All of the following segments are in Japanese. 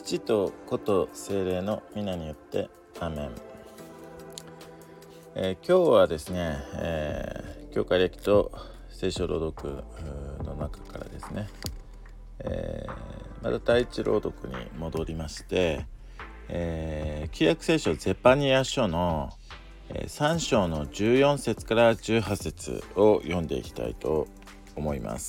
父と子と聖霊の皆によってアーメン。今日はですね、教会歴と聖書朗読の中からですね、また第一朗読に戻りまして、旧約聖書ゼパニヤ書の3章の14節から18節を読んでいきたいと思います。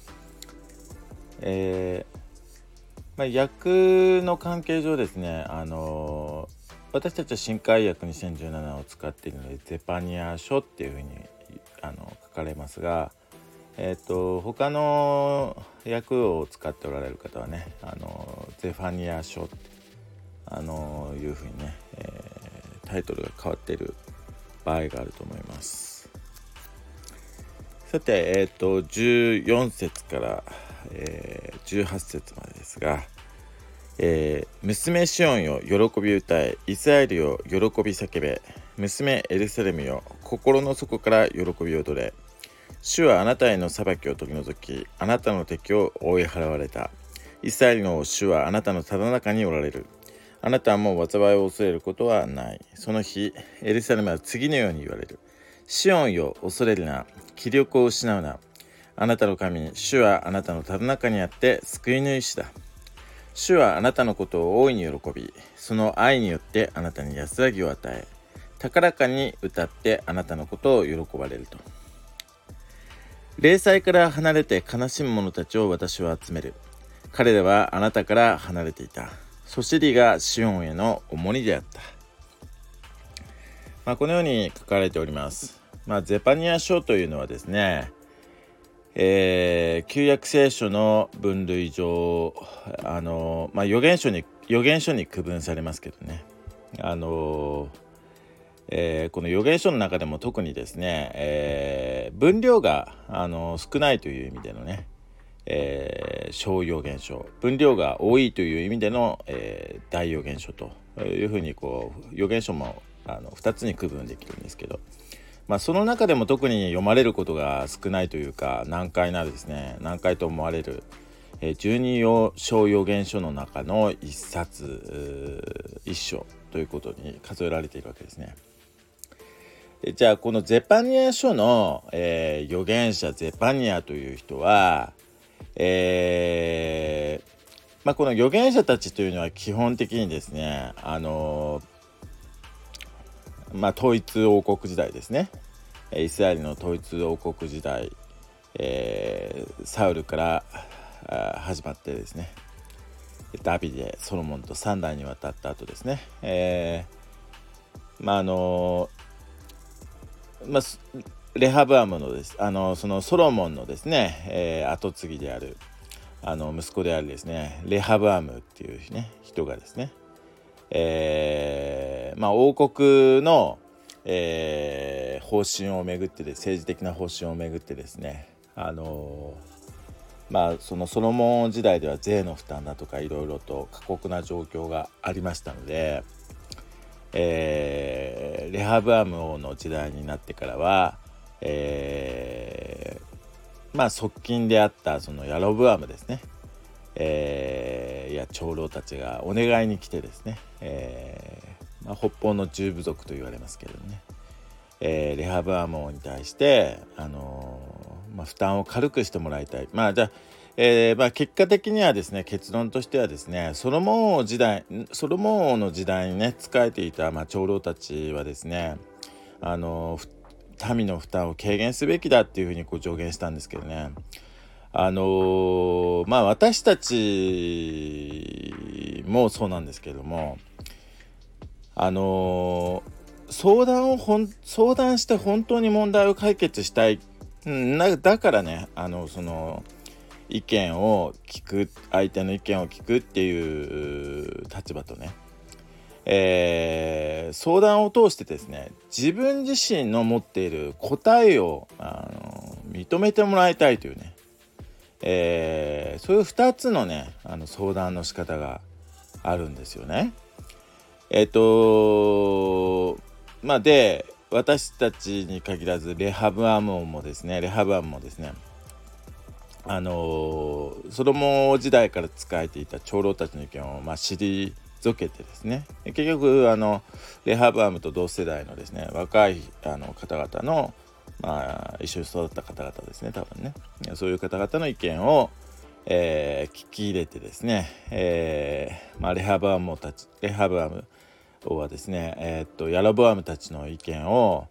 訳の関係上ですね、私たちは新海訳2017を使っているのでゼパニヤ書っていうふうに書かれますが、他の訳を使っておられる方はね、ゼファニヤ書っていうふうにね、タイトルが変わっている場合があると思います。さて、14節から、18節までですが、娘シオンよ喜び歌え、イスラエルよ喜び叫べ、娘エルサレムよ心の底から喜び踊れ。主はあなたへの裁きを取り除き、あなたの敵を追い払われた。イスラエルの主はあなたのただ中におられる。あなたはもう災いを恐れることはない。その日エルサレムは次のように言われる。シオンよ恐れるな、気力を失うな。あなたの神主はあなたのただ中にあって救い主だ。主はあなたのことを大いに喜び、その愛によってあなたに安らぎを与え、高らかに歌ってあなたのことを喜ばれると。霊災から離れて悲しむ者たちを私は集める。彼らはあなたから離れていた。そしりがシオンへの重荷であった。このように書かれております。ゼパニヤ書というのはですね、旧約聖書の分類上預言書に区分されますけどね、この預言書の中でも特にですね、分量が少ないという意味でのね、小預言書、分量が多いという意味での、大預言書というふうに預言書も2つに区分できるんですけど、その中でも特に読まれることが少ないというか難解と思われる、12小預言書の中の一冊一書ということに数えられているわけですね。じゃあこのゼパニヤ書の、預言者ゼパニヤという人は、この預言者たちというのは基本的にですね、統一王国時代ですね、イスラエルの統一王国時代、サウルから始まってですね、ダビデ、ソロモンと3代にわたった後ですね、レハブアムのですそのソロモンのですね、後継ぎである息子であるですねレハブアムっていうね人がですね、王国の、方針をめぐって政治的な方針をめぐってですね、そのソロモン時代では税の負担だとかいろいろと過酷な状況がありましたので、レハブアム王の時代になってからは、側近であったそのヤロブアムですね、長老たちがお願いに来てですね、北方の10部族と言われますけれどね、レハブアム王に対して、負担を軽くしてもらいたい。結果的にはですね、結論としてはですね、ソロモン王の時代にね仕えていた、長老たちはですね、民の負担を軽減すべきだっていうふうに助言したんですけどね、私たちもそうなんですけども、相談して本当に問題を解決したい、だからね、その意見を聞く、相手の意見を聞くっていう立場とね、相談を通してですね、自分自身の持っている答えを認めてもらいたいというね、そういう2つのね相談の仕方があるんですよね。で私たちに限らずレハブアムもですね、 ソロモン時代から仕えていた長老たちの意見を退けてですね、結局レハブアムと同世代のですね若い方々の、一緒に育った方々ですね、多分ね、そういう方々の意見を、聞き入れてですね、レハブアムはですね、ヤロボアムたちの意見を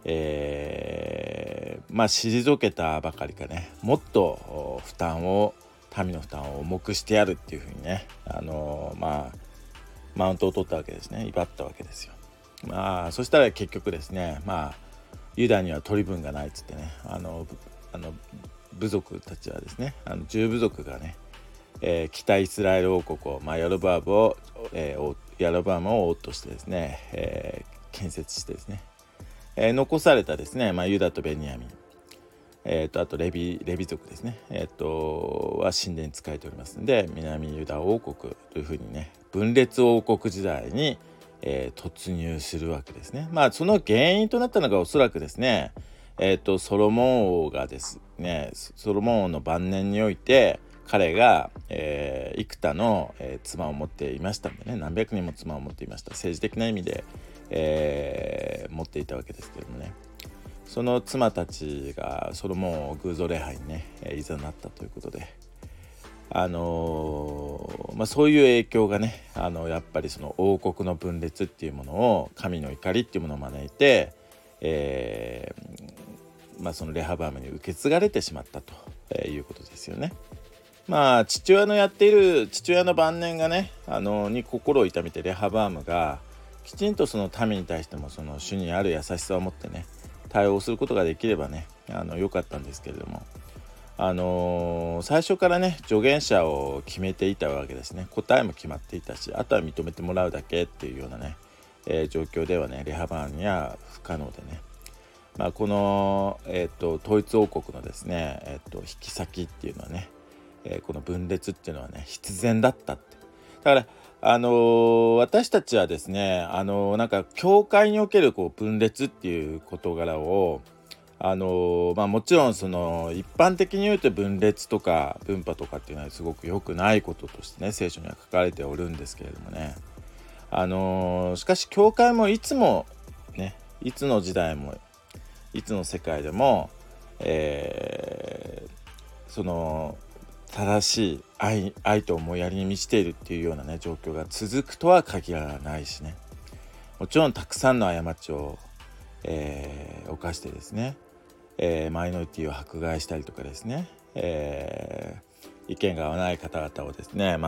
退けたばかりかね、もっと民の負担を重くしてやるっていうふうにね、マウントを取ったわけですね。威張ったわけですよ。そしたら結局ですね、ユダには取り分がないっつってね、部族たちはですね、10部族がね、北イスラエル王国を、ヤロバームを王としてですね、建設してですね、残されたですね、ユダとベニヤミン、あとレビ族ですね、は神殿に仕えておりますので、南ユダ王国というふうにね、分裂王国時代に、突入するわけですね。その原因となったのがおそらくですね、ソロモン王がですね、ソロモン王の晩年において彼が、幾多の、妻を持っていましたんでね、何百人も妻を持っていました。政治的な意味で、持っていたわけですけれどもね、その妻たちがソロモンを偶像礼拝にねいざなったということで、そういう影響がね、やっぱりその王国の分裂っていうものを、神の怒りっていうものを招いて、そのレハブアムに受け継がれてしまったということですよね。父親の晩年がねに心を痛めて、レハブアムがきちんとその民に対してもその主にある優しさを持ってね対応することができればね良かったんですけれども、最初からね助言者を決めていたわけですね。答えも決まっていたし、あとは認めてもらうだけっていうようなね、状況ではねレハブアムには不可能でね、この、統一王国のですね、引き先っていうのはね、この分裂っていうのはね必然だったって。だから私たちはですねなんか教会におけるこう分裂っていう事柄をもちろんその一般的に言うと分裂とか分派とかっていうのはすごく良くないこととしてね聖書には書かれておるんですけれどもね、しかし教会もいつもね、いつの時代もいつの世界でも、その正しい愛と思いやりに満ちているっていうようなね状況が続くとは限らないしね、もちろんたくさんの過ちを、犯してですね、マイノリティを迫害したりとかですね、意見が合わない方々をですね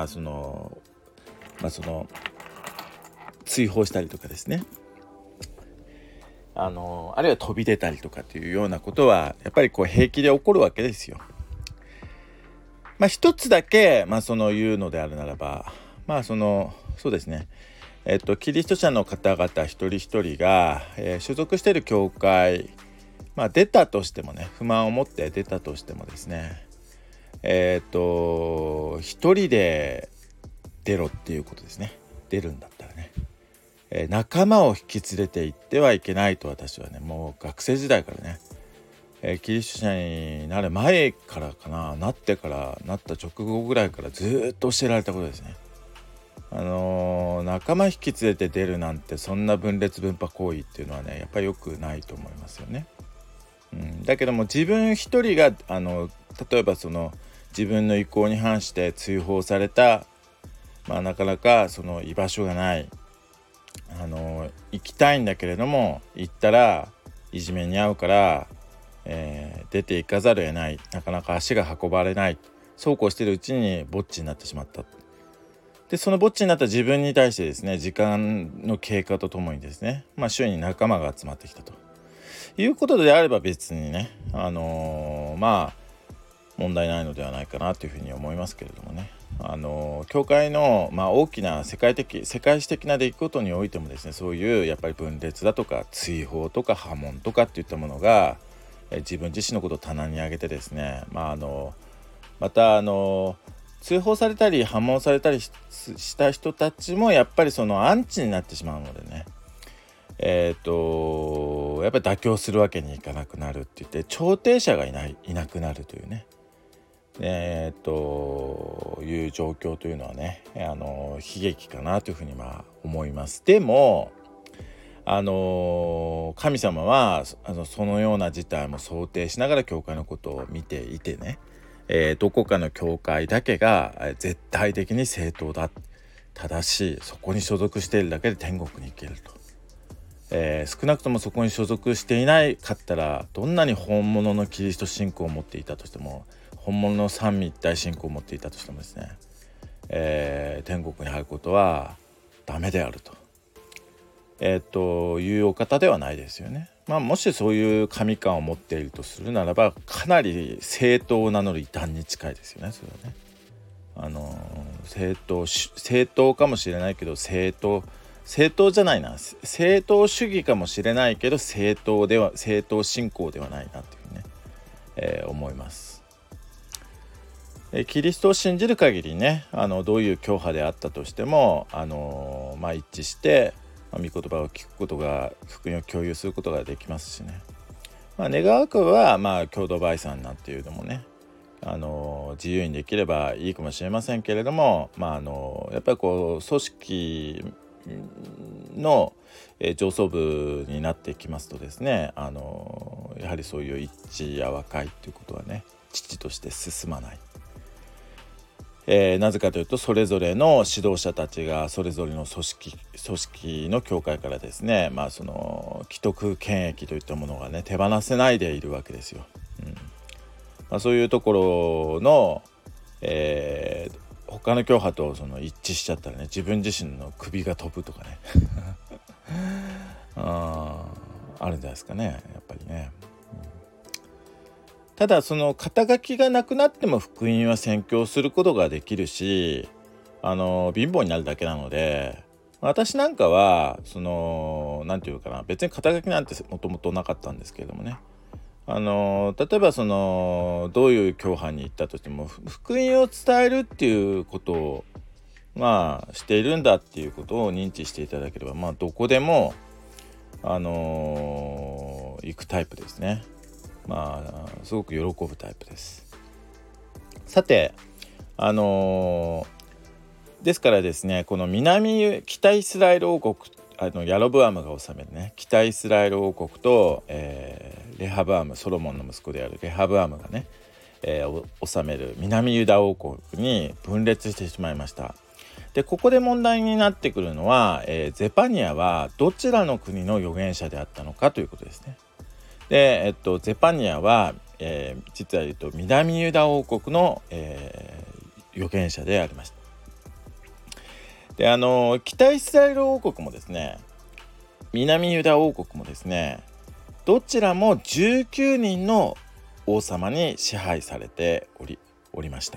追放したりとかですね、あるいは飛び出たりとかっていうようなことはやっぱりこう平気で起こるわけですよ。一つだけその言うのであるならば、そうですね、キリスト者の方々一人一人が、所属している教会、出たとしてもね、不満を持って出たとしてもですね、一人で出ろっていうことですね。出るんだったらね、仲間を引き連れて行ってはいけないと私はね、もう学生時代からね、キリスト者になる前からかな、なった直後ぐらいからずっと教えられたことですね。仲間引き連れて出るなんて、そんな分裂分派行為っていうのはねやっぱり良くないと思いますよね。だけども自分一人が例えばその自分の意向に反して追放された、なかなかその居場所がない、行きたいんだけれども行ったらいじめに遭うから、出て行かざるを得ない、なかなか足が運ばれない、そうこうしているうちにぼっちになってしまった。でそのぼっちになった自分に対してですね、時間の経過とともにですね、周囲に仲間が集まってきたということであれば別にね問題ないのではないかなというふうに思いますけれどもね、教会の、大きな世界史的な出来事においてもですね、そういうやっぱり分裂だとか追放とか破門とかっていったものが、自分自身のことを棚に上げてですね、また追放されたり破門されたりした人たちもやっぱりそのアンチになってしまうのでね、やっぱり妥協するわけにいかなくなるって言って、調停者がいなくなるというね、 いう状況というのはね、悲劇かなというふうに思います。でも神様はそのような事態も想定しながら教会のことを見ていてね、どこかの教会だけが絶対的に正当だ、正しい、そこに所属しているだけで天国に行けると、少なくともそこに所属していないかったら、どんなに本物のキリスト信仰を持っていたとしても、本物の三位一体信仰を持っていたとしてもですね、天国に入ることはダメであると、いうお方ではないですよね。もしそういう神感を持っているとするならば、かなり正当を名乗る異端に近いですよね、それはね。正当かもしれないけど正当じゃないな、正当主義かもしれないけど正当信仰ではないなというふうにね、思います。キリストを信じる限りね、どういう教派であったとしても一致して御言葉を聞くことが、福音を共有することができますしね。願わくは共同売産なんていうのもね、自由にできればいいかもしれませんけれども、やっぱり組織の上層部になってきますとですね、やはりそういう一致や和解ということはね、父として進まない。なぜかというと、それぞれの指導者たちがそれぞれの組織の教会からですね、その既得権益といったものがね、手放せないでいるわけですよ。そういうところの、他の教派と一致しちゃったらね、自分自身の首が飛ぶとかねあるんじゃないですかね、やっぱりね。ただその肩書きがなくなっても福音は宣教することができるし、貧乏になるだけなので、私なんかはなんていうかな、別に肩書きなんてもともとなかったんですけれどもね、例えばどういう教派に行ったとしても、福音を伝えるっていうことをしているんだっていうことを認知していただければ、どこでも行くタイプですね。すごく喜ぶタイプです。さてですからですね、この北イスラエル王国、ヤロブアムが治めるね、北イスラエル王国と、レハブアム、ソロモンの息子であるレハブアムがね、治める南ユダ王国に分裂してしまいました。でここで問題になってくるのは、ゼパニアはどちらの国の預言者であったのかということですね。で、ゼパニアは、実は言うと南ユダ王国の、預言者でありました。で北イスラエル王国もですね、南ユダ王国もですね、どちらも19人の王様に支配されておりました。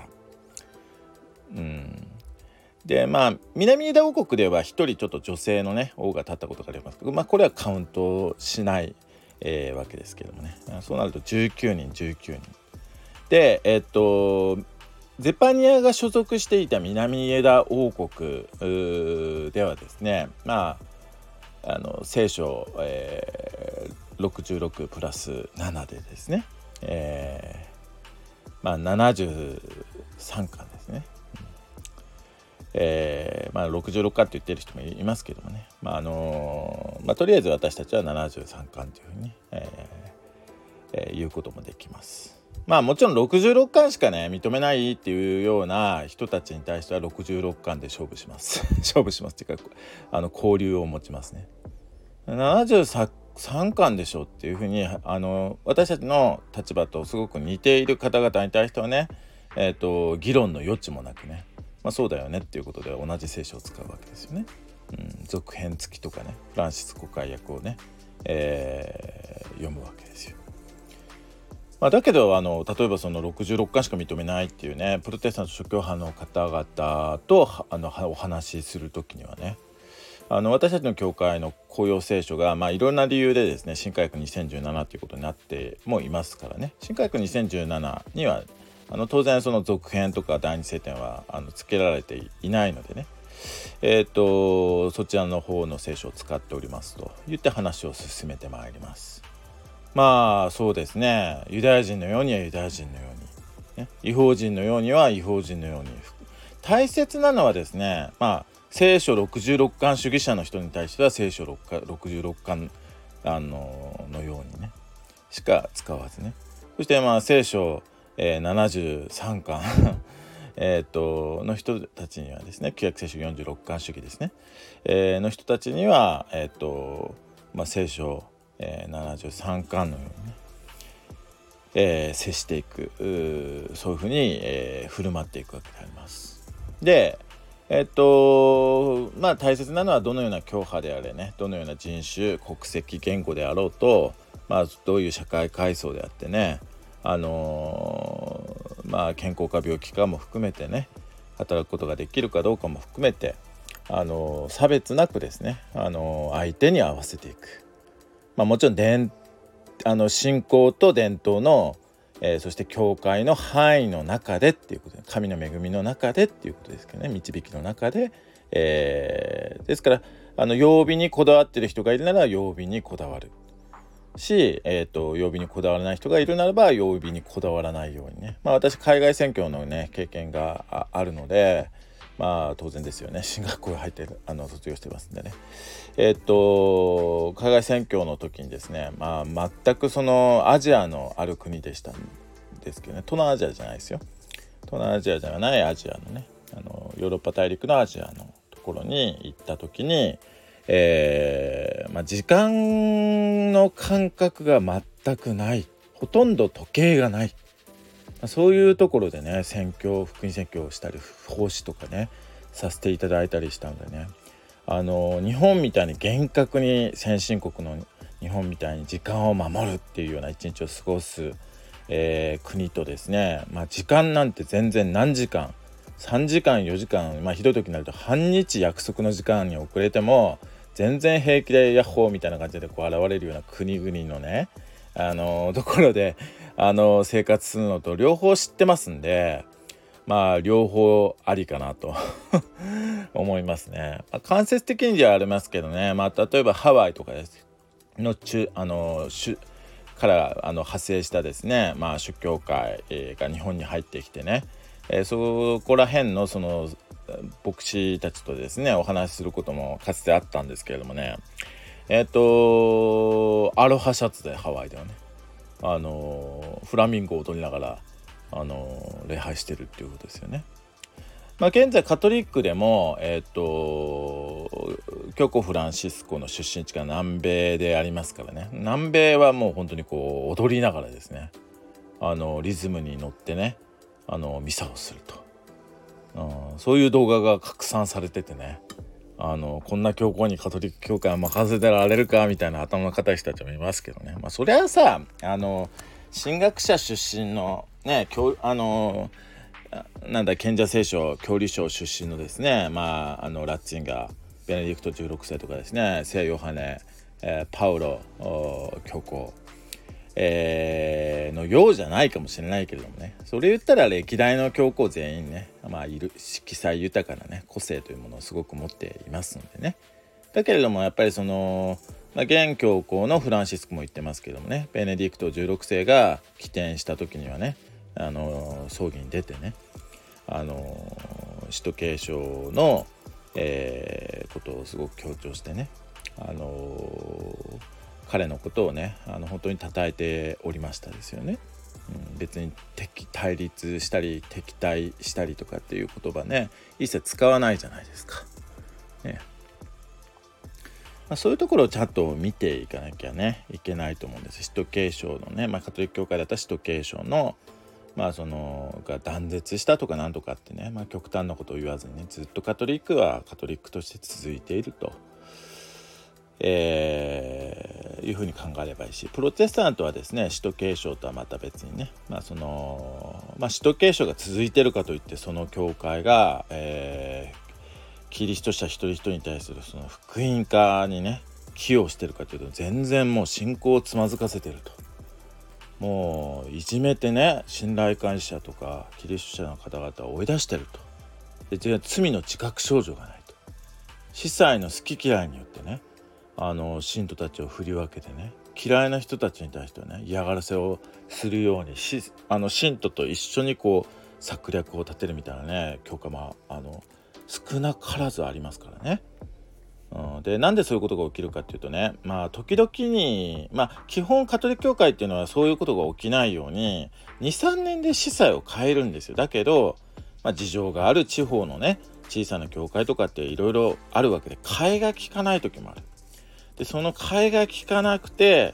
で南ユダ王国では一人ちょっと女性のね王が立ったことがありますけど、これはカウントしないわけですけどもね。そうなると19人で、ゼパニアが所属していた南ユダ王国ではですね、聖書、66プラス7でですね、73巻ですね。66巻と言ってる人もいますけどもね、とりあえず私たちは73巻というふうに、言うこともできます。もちろん66巻しかね認めないっていうような人たちに対しては66巻で勝負します勝負しますっていうか交流を持ちますね。73巻でしょっていうふうに私たちの立場とすごく似ている方々に対してはね、議論の余地もなくね、そうだよねっていうことで同じ聖書を使うわけですよね。続編付きとかね、フランシスコ解訳をね、読むわけですよ。だけど例えばその66巻しか認めないっていうねプロテスタント諸教派の方々とお話しするときにはね、私たちの教会の公用聖書がいろんな理由でですね、新改訳2017ということになってもいますからね。新改訳2017には当然その続編とか第二聖典は付けられていないのでね、そちらの方の聖書を使っておりますと言って話を進めてまいります。そうですね、ユダヤ人のようにはユダヤ人のように、 ね、異邦人のようには異邦人のように。大切なのはですね、聖書66巻主義者の人に対しては聖書66巻のようにねしか使わずね。そして聖書、73巻の人たちにはですね、旧約聖書46巻主義ですね、の人たちには聖書、73巻のようにね、接していく、そういうふうに、振る舞っていくわけであります。で大切なのはどのような教派であれね、どのような人種国籍言語であろうと、どういう社会階層であってね、健康か病気かも含めてね、働くことができるかどうかも含めて差別なくですね、相手に合わせていく。もちろん信仰と伝統の、そして教会の範囲の中でっていうことで、神の恵みの中でっていうことですけどね、導きの中で、ですから曜日にこだわってる人がいるなら曜日にこだわるし、曜日にこだわらない人がいるならば曜日にこだわらないようにね。私海外宣教のね経験があるので、当然ですよね、進学校に入って卒業してますんでね。海外宣教の時にですね、全くそのアジアのある国でしたんですけどね、東南アジアじゃないですよ、東南アジアじゃないアジアのね、ヨーロッパ大陸のアジアのところに行った時に、時間の感覚が全くない、ほとんど時計がない、そういうところでね福音宣教をしたり奉仕とかねさせていただいたりしたんでね、日本みたいに厳格に先進国の日本みたいに時間を守るっていうような一日を過ごす、国とですね、時間なんて全然何時間3時間4時間、ひどい時になると半日約束の時間に遅れても全然平気でヤッホーみたいな感じで現れるような国々のねところで生活するのと両方知ってますんで、両方ありかなと思いますね。間接的にではありますけどね、例えばハワイとかですのから派生したですね、諸教会が日本に入ってきてね、そこら辺のその牧師たちとですねお話しすることもかつてあったんですけれどもね、アロハシャツでハワイではねフラミンゴを踊りながら礼拝してるっていうことですよね。現在カトリックでも教皇フランシスコの出身地が南米でありますからね、南米はもう本当にこう踊りながらですねリズムに乗ってねミサをすると、そういう動画が拡散されててね、こんな教皇にカトリック教会は任せてられるかみたいな頭の固い人たちもいますけどね、そりゃさ神学者出身のね賢者聖書教理書出身のですねラッツィンガー、ベネディクト16世とかですね、聖ヨハネ、パウロ教皇、のようじゃないかもしれないけれどもね、それ言ったら歴代の教皇全員ねいる色彩豊かなね個性というものをすごく持っていますのでね。だけれどもやっぱりその現教皇のフランシスコも言ってますけどもね、ベネディクト16世が起点した時にはね葬儀に出てね使徒継承の、ことをすごく強調してね彼のことをね本当に称えておりましたですよね。別に対立したり敵対したりとかっていう言葉ね一切使わないじゃないですか、ね。そういうところをちゃんと見ていかなきゃねいけないと思うんです。使徒継承のね、カトリック教会だったら使徒継承のそのが断絶したとかなんとかってね、極端なことを言わずにねずっとカトリックはカトリックとして続いていると、いうふうに考えればいいし、プロテスタントはですね使徒継承とはまた別にね使徒継承が続いているかといってその教会が、キリスト者一人一人に対するその福音化にね寄与してるかというと全然もう信仰をつまずかせてると、もういじめてね信頼感謝とかキリスト者の方々を追い出してると。で罪の自覚症状がないと、司祭の好き嫌いによってね信徒たちを振り分けてね嫌いな人たちに対してはね嫌がらせをするように信徒と一緒にこう策略を立てるみたいなね教会も少なからずありますからね。でなんでそういうことが起きるかっていうとね、時々に基本カトリック教会っていうのはそういうことが起きないように 2,3 年で司祭を変えるんですよ。だけど、事情がある地方のね小さな教会とかっていろいろあるわけで替えが利かない時もある。でその替えが利かなくて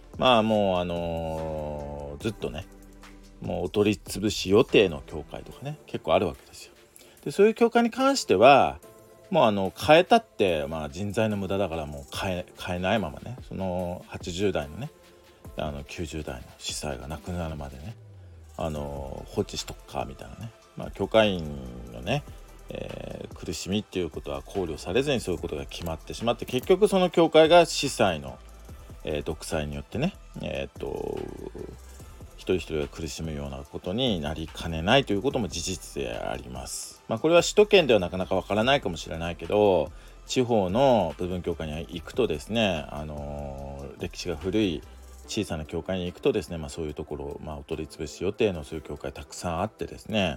もうずっとねもうお取り潰し予定の教会とかね結構あるわけですよ。でそういう教会に関してはもう変えたって、人材の無駄だからもう変えないままねその80代のね90代の司祭が亡くなるまでね放置しとくかみたいなね、教会員のね、苦しみっていうことは考慮されずにそういうことが決まってしまって結局その教会が司祭の、独裁によってね一人一人が苦しむようなことになりかねないということも事実であります。これは首都圏ではなかなかわからないかもしれないけど地方の部分教会に行くとですね、歴史が古い小さな教会に行くとですね、そういうところ、お取り潰し予定のそういう教会たくさんあってですね、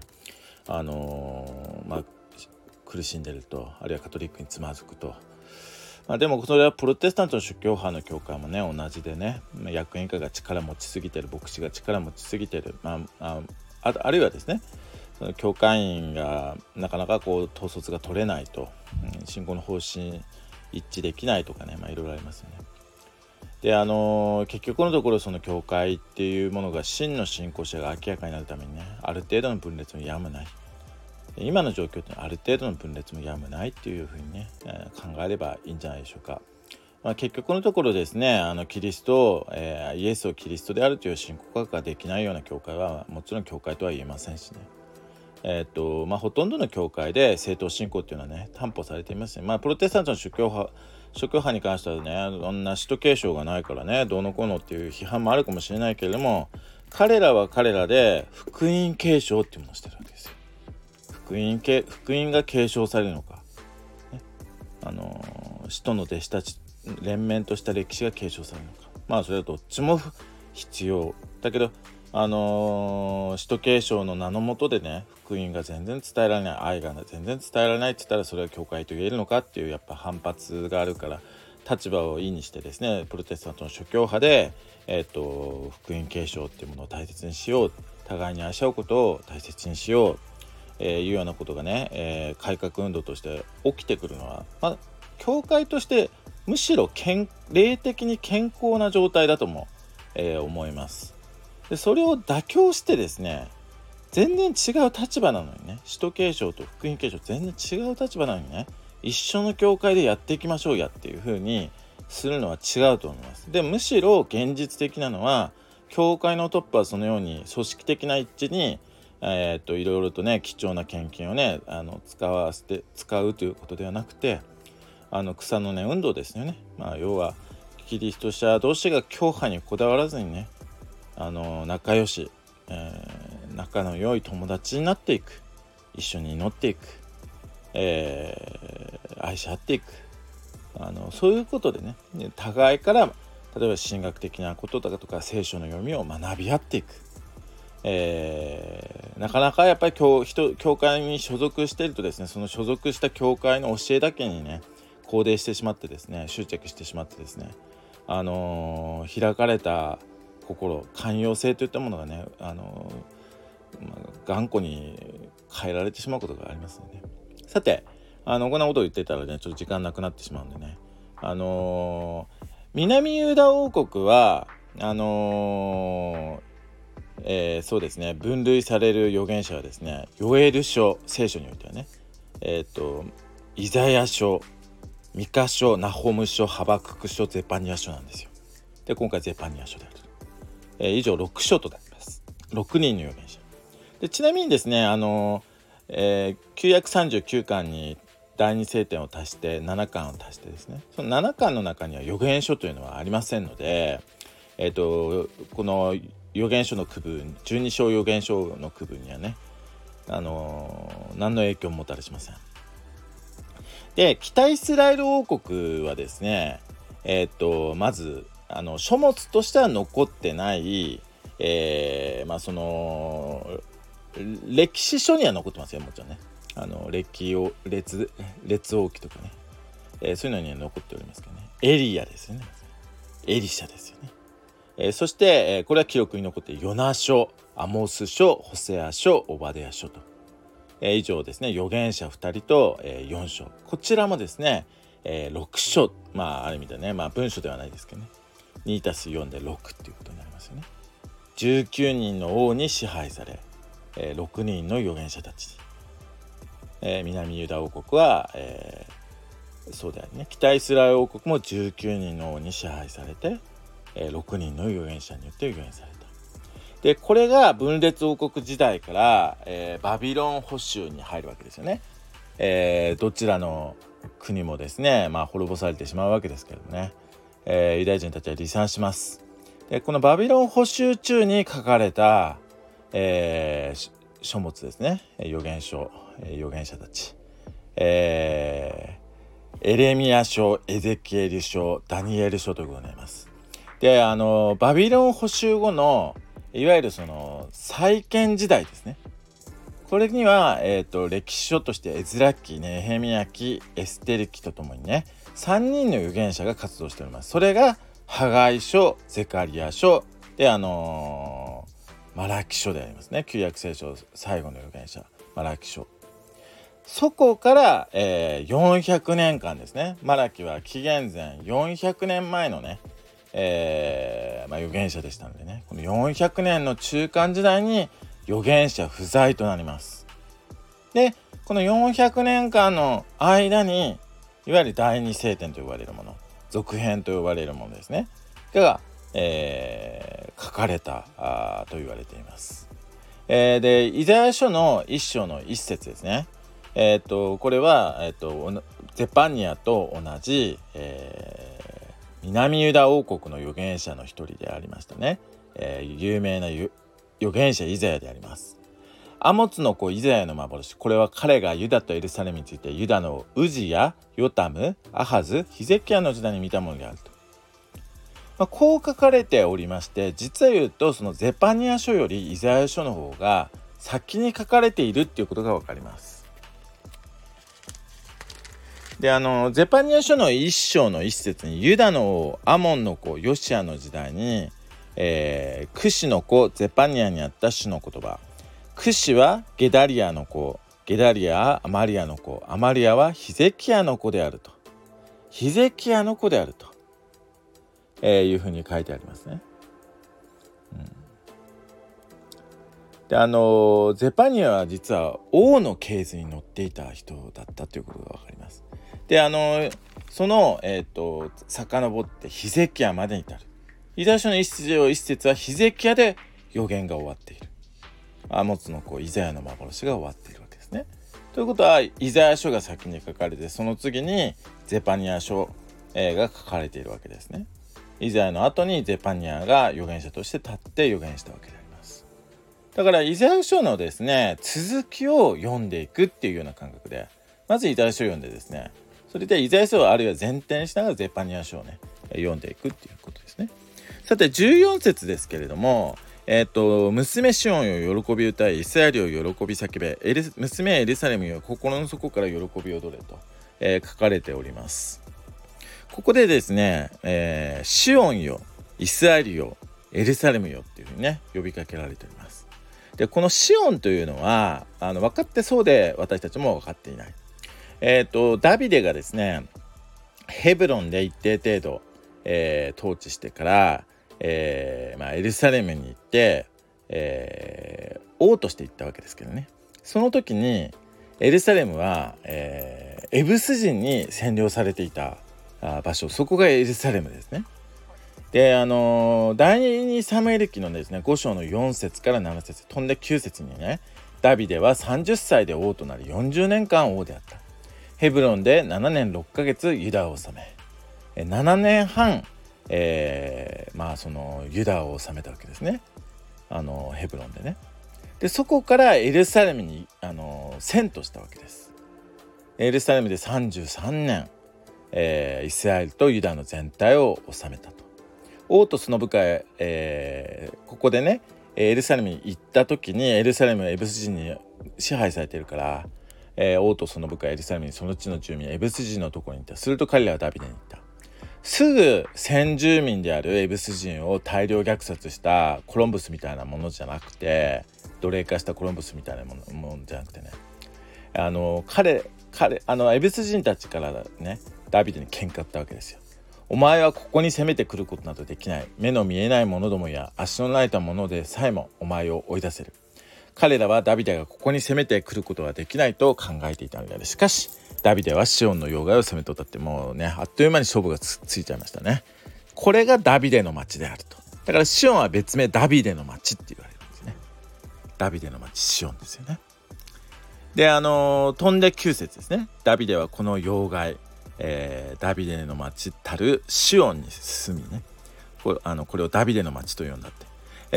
苦しんでるとあるいはカトリックにつまずくと。でもそれはプロテスタントの宗教派の教会もね同じでね役員家が力持ちすぎてる牧師が力持ちすぎてる、あるいはですねその教会員がなかなかこう統率が取れないと、信仰の方針一致できないとかねいろいろありますよね。で結局のところその教会っていうものが真の信仰者が明らかになるためにねある程度の分裂もやむない今の状況ってある程度の分裂もやむないっていうふうにね、考えればいいんじゃないでしょうか。結局のところですねキリスト、イエスをキリストであるという信仰ができないような教会はもちろん教会とは言えませんしねほとんどの教会で正当信仰っていうのはね担保されていますね。プロテスタントの宗教派に関してはねそんな使徒継承がないからねどうのこうのっていう批判もあるかもしれないけれども彼らは彼らで福音継承っていうものをしてるわけですよ。福音が継承されるのか、ね、使徒の弟子たち連綿とした歴史が継承されるのかそれはどっちも必要だけど使徒継承の名の下でね福音が全然伝えられない愛が全然伝えられないって言ったらそれは教会と言えるのかっていうやっぱ反発があるから立場を意にしてですねプロテスタントの諸教派で、福音継承っていうものを大切にしよう互いに愛し合うことを大切にしよういうようなことがね、改革運動として起きてくるのは、教会としてむしろ霊的に健康な状態だとも、思います。でそれを妥協してですね全然違う立場なのにね使徒継承と福音継承全然違う立場なのにね一緒の教会でやっていきましょうやっていう風にするのは違うと思います。でむしろ現実的なのは教会のトップはそのように組織的な一致にいろいろとね貴重な献金をね使うということではなくて草の根運動ですよね。要はキリスト者同士が教派にこだわらずにね仲良し、仲の良い友達になっていく一緒に祈っていく、愛し合っていくそういうことでね互いから例えば神学的なこととか聖書の読みを学び合っていく。なかなかやっぱり教会に所属しているとですねその所属した教会の教えだけにね肯定してしまってですね執着してしまってですね開かれた心寛容性といったものがね頑固に変えられてしまうことがありますので、さてこんなことを言ってたらねちょっと時間なくなってしまうんでね南ユダ王国はそうですね分類される預言者はですねヨエル書聖書においてはねイザヤ書ミカ書ナホム書ハバクク書ゼパニア書なんですよ。で今回ゼパニア書である、以上6書となります。6人の預言者でちなみにですね旧約39巻に第二聖典を足して7巻を足してですねその7巻の中には預言書というのはありませんのでこの預言書の区分12章預言書の区分にはね何の影響ももたらしません。で北イスラエル王国はですねまず書物としては残ってない、その歴史書には残ってますよ、もちろんね。列王記とかね、そういうのには残っておりますけどね。エリアですよね。エリシャですよね。そして、これは記録に残っているヨナ書、アモス書、ホセア書、オバデヤ書と、以上ですね、預言者2人と、4書、こちらもですね、6書、ある意味でね、文書ではないですけどね、2+4 で6っていうことになりますよね。19人の王に支配され、6人の預言者たち、南ユダ王国は、そうであるね、北イスラエル王国も19人の王に支配されて、6人の預言者によって預言された。でこれが分裂王国時代から、バビロン捕囚に入るわけですよね。どちらの国もですね、滅ぼされてしまうわけですけどね、ユダヤ人たちは離散します。でこのバビロン捕囚中に書かれた、書物ですね、預言書、預言者たち、エレミア書、エゼキエル書、ダニエル書ということになります。でバビロン捕囚後のいわゆるその再建時代ですね。これには、歴史書としてエズラ記、ネヘミヤ記、エステル記とともにね、3人の預言者が活動しております。それがハガイ書、ゼカリア書で、マラキ書でありますね。旧約聖書最後の預言者マラキ書。そこから、400年間ですね。マラキは紀元前400年前のね、預言者でしたのでね、この400年の中間時代に預言者不在となります。でこの400年間の間にいわゆる第二聖典と呼ばれるもの、続編と呼ばれるものですねが、書かれたと言われています。でイザヤ書の1章の1節ですね。これは、ゼパニアと同じ、南ユダ王国の預言者の一人でありましたね、有名な預言者イザヤであります。アモツの子イザヤの幻、これは彼がユダとエルサレムについてユダのウジヤ、ヨタム、アハズ、ヒゼキヤの時代に見たものであると、こう書かれておりまして、実は言うとそのゼパニア書よりイザヤ書の方が先に書かれているっていうことが分かります。でゼパニア書の1章の1節にユダの王アモンの子ヨシアの時代に、クシの子ゼパニアにあった主の言葉、クシはゲダリアの子、ゲダリアはアマリアの子、アマリアはヒゼキヤの子であると、ヒゼキヤの子であると、いうふうに書いてありますね。でゼパニアは実は王の系図に乗っていた人だったということが分かります。でその遡ってヒゼキヤまでに至る。イザヤ書の一節はヒゼキヤで預言が終わっている。アモツの子イザヤの幻が終わっているわけですね。ということはイザヤ書が先に書かれて、その次にゼパニア書、が書かれているわけですね。イザヤの後にゼパニアが預言者として立って預言したわけであります。だからイザヤ書のですね続きを読んでいくっていうような感覚で、まずイザヤ書を読んでですね、それでイザヤ書をあるいは前提にしながらゼパニア書をね読んでいくっていうことですね。さて14節ですけれども、娘シオンよ喜び歌い、イスラエルを喜び叫べ、娘エルサレムよ心の底から喜び踊れと、書かれております。ここでですね、シオンよイスラエルよエルサレムよっていうふうにね呼びかけられております。でこのシオンというのは分かってそうで私たちも分かっていない。ダビデがですねヘブロンで一定程度、統治してから、エルサレムに行って、王として行ったわけですけどね、その時にエルサレムは、エブス人に占領されていた場所、そこがエルサレムですね。で第二サムエル記のですね5章の4節から7節飛んで9節にね、ダビデは30歳で王となり40年間王であった。ヘブロンで7年6ヶ月ユダを治め、7年半、そのユダを治めたわけですね、ヘブロンでね。でそこからエルサレムに遷都したわけです。エルサレムで33年、イスラエルとユダの全体を治めたと。 王とその部下へ、ここでねエルサレムに行った時に、エルサレムはエブス人に支配されているから、王とその部下エルサレムにその地の住民エブス人のところに行った。すると彼らはダビデに言った。すぐ先住民であるエブス人を大量虐殺したコロンブスみたいなものじゃなくて、奴隷化したコロンブスみたいなものじゃなくてね、エブス人たちからねダビデに喧嘩ったわけですよ。お前はここに攻めてくることなどできない。目の見えない者どもや足の慣れた者でさえもお前を追い出せる。彼らはダビデがここに攻めてくることはできないと考えていたのである。しかしダビデはシオンの要害を攻めとったって、もうねあっという間に勝負が ついちゃいましたね。これがダビデの町であると。だからシオンは別名ダビデの町って言われるんですね。ダビデの町シオンですよね。で飛んで9節ですね。ダビデはこの要害、ダビデの町たるシオンに住みね、これをダビデの町と呼んだって。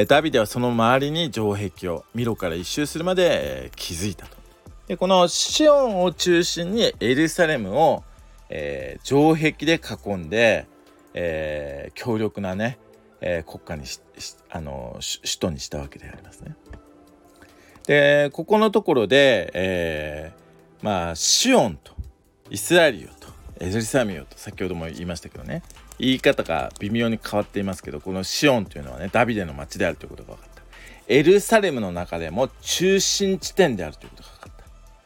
ダビデはその周りに城壁をミロから一周するまで、築いたと。でこのシオンを中心にエルサレムを、城壁で囲んで、強力なね、国家に首都にしたわけでありますね。でここのところで、シオンとイスラエルよとエルサレムよと先ほども言いましたけどね、言い方が微妙に変わっていますけど、このシオンというのはねダビデの町であるということが分かった。エルサレムの中でも中心地点であるということが分かった。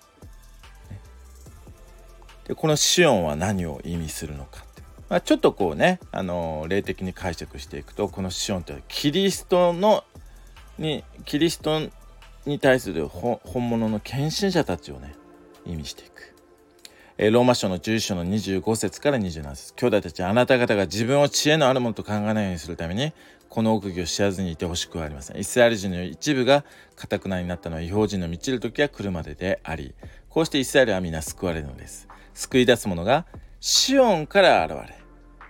でこのシオンは何を意味するのかって、ちょっとこうね、霊的に解釈していくと、このシオンというのはキリストに対する本物の献身者たちをね意味していく。ローマ書の11章の25節から27節、兄弟たち、あなた方が自分を知恵のあるものと考えないようにするためにこの奥義を知らずにいてほしくはありません。イスラエル人の一部が堅くなになったのは異邦人の満ちる時が来るまでであり、こうしてイスラエルは皆救われるのです。救い出す者がシオンから現れ、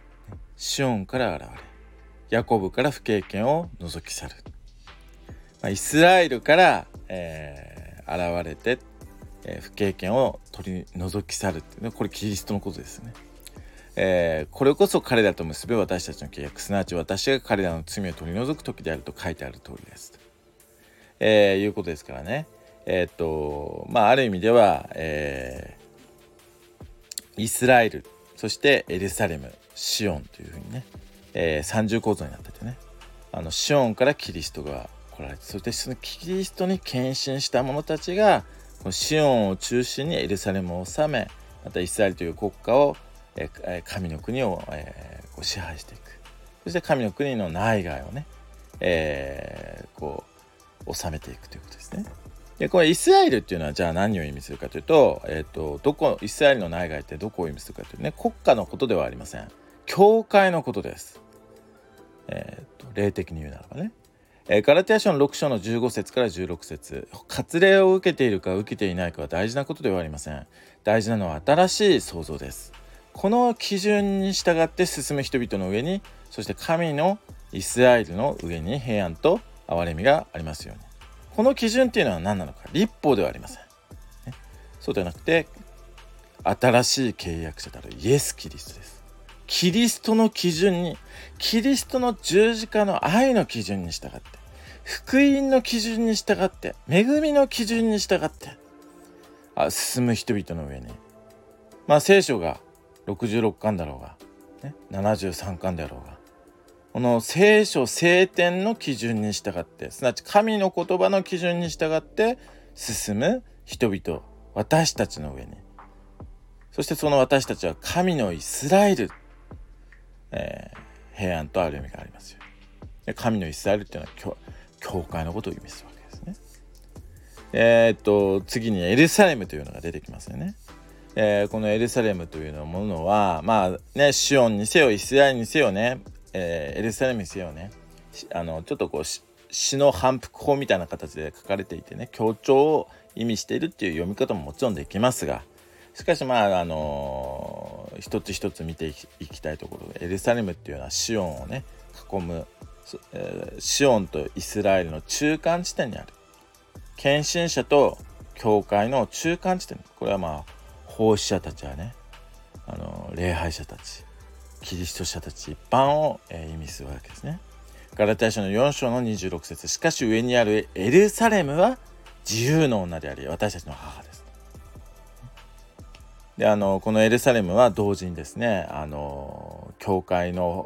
ヤコブから不経験を除き去る。イスラエルから、現れて、不経験を取り除き去るっていうのは、これキリストのことですね。これこそ彼らと結べ私たちの契約、すなわち私が彼らの罪を取り除く時であると書いてある通りです、いうことですからね。ある意味では、イスラエル、そしてエルサレム、シオンというふうにね、三重構造になっててね、シオンからキリストが来られて、そしてそのキリストに献身した者たちがこのシオンを中心にエルサレムを治め、またイスラエルという国家を、神の国を、支配していく。そして神の国の内外をね、治めていくということですね。でこれイスラエルっていうのはじゃあ何を意味するかというと、イスラエルの内外ってどこを意味するかというとね、国家のことではありません。教会のことです。霊的に言うならばね、ガラティア書の6章の15節から16節、割礼を受けているか受けていないかは大事なことではありません。大事なのは新しい創造です。この基準に従って進む人々の上に、そして神のイスラエルの上に平安と憐れみがありますように。この基準っていうのは何なのか、律法ではありません、そうではなくて新しい契約者であるイエス・キリストです。キリストの基準に、キリストの十字架の愛の基準に従って、福音の基準に従って、恵みの基準に従って進む人々の上に、聖書が66巻だろうが、73巻だろうが、この聖書聖典の基準に従って、すなわち神の言葉の基準に従って進む人々、私たちの上に、そしてその私たちは神のイスラエル、平安と憐れみがありますよ。で神のイスラエルっていうのは教会のことを意味するわけですね。次にエルサレムというのが出てきますよね。このエルサレムというものはシオンにせよイスラエルにせよね、エルサレムにせよね、ちょっとこう詩の反復法みたいな形で書かれていてね、強調を意味しているっていう読み方ももちろんできますが、しかし一つ一つ見ていきたいところで、エルサレムっていうのはシオンをね囲む、シオンとイスラエルの中間地点にある、献身者と教会の中間地点、これは奉仕者たちはね、礼拝者たち、 キリスト者たち一般を、意味するわけですね。ガラテヤ書の4章の26節、しかし上にあるエルサレムは自由の女であり私たちの母です。でこのエルサレムは同時にですね教会の、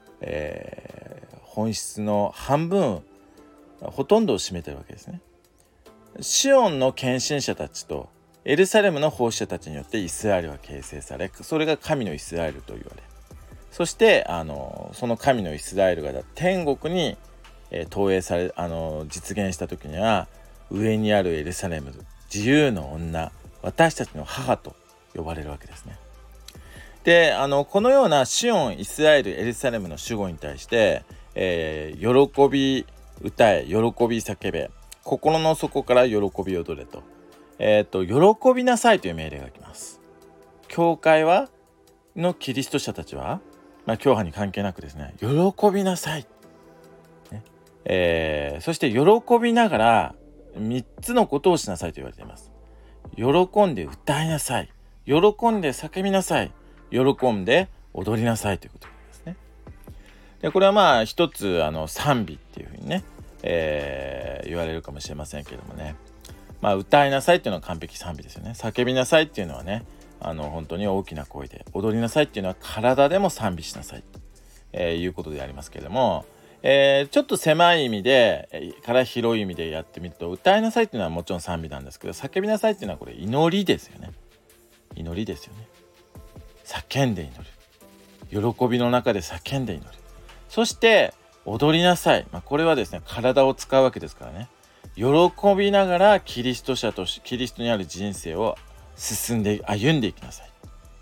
本質の半分ほとんどを占めてるわけですね。シオンの献身者たちとエルサレムの奉仕者たちによってイスラエルは形成され、それが神のイスラエルと言われ、そしてその神のイスラエルが天国に、投影され実現した時には、上にあるエルサレム自由の女私たちの母と呼ばれるわけですね。でこのようなシオン、イスラエル、エルサレムの主語に対して、喜び歌え、喜び叫べ、心の底から喜び踊れと、喜びなさいという命令が来ます。教会のキリスト者たちは、教派に関係なくですね、喜びなさい、そして喜びながら3つのことをしなさいと言われています。喜んで歌いなさい、喜んで叫びなさい、喜んで踊りなさいということですね。でこれは一つ賛美っていうふうにね、言われるかもしれませんけれどもね、歌いなさいっていうのは完璧賛美ですよね。叫びなさいっていうのはね本当に大きな声で、踊りなさいっていうのは体でも賛美しなさいと、いうことでありますけれども、ちょっと狭い意味でから広い意味でやってみると、歌いなさいっていうのはもちろん賛美なんですけど、叫びなさいっていうのはこれ祈りですよね。祈りですよね。叫んで祈る、喜びの中で叫んで祈る、そして踊りなさい、これはですね体を使うわけですからね、喜びながらキリスト者としてキリストにある人生を進んで歩んでいきなさい。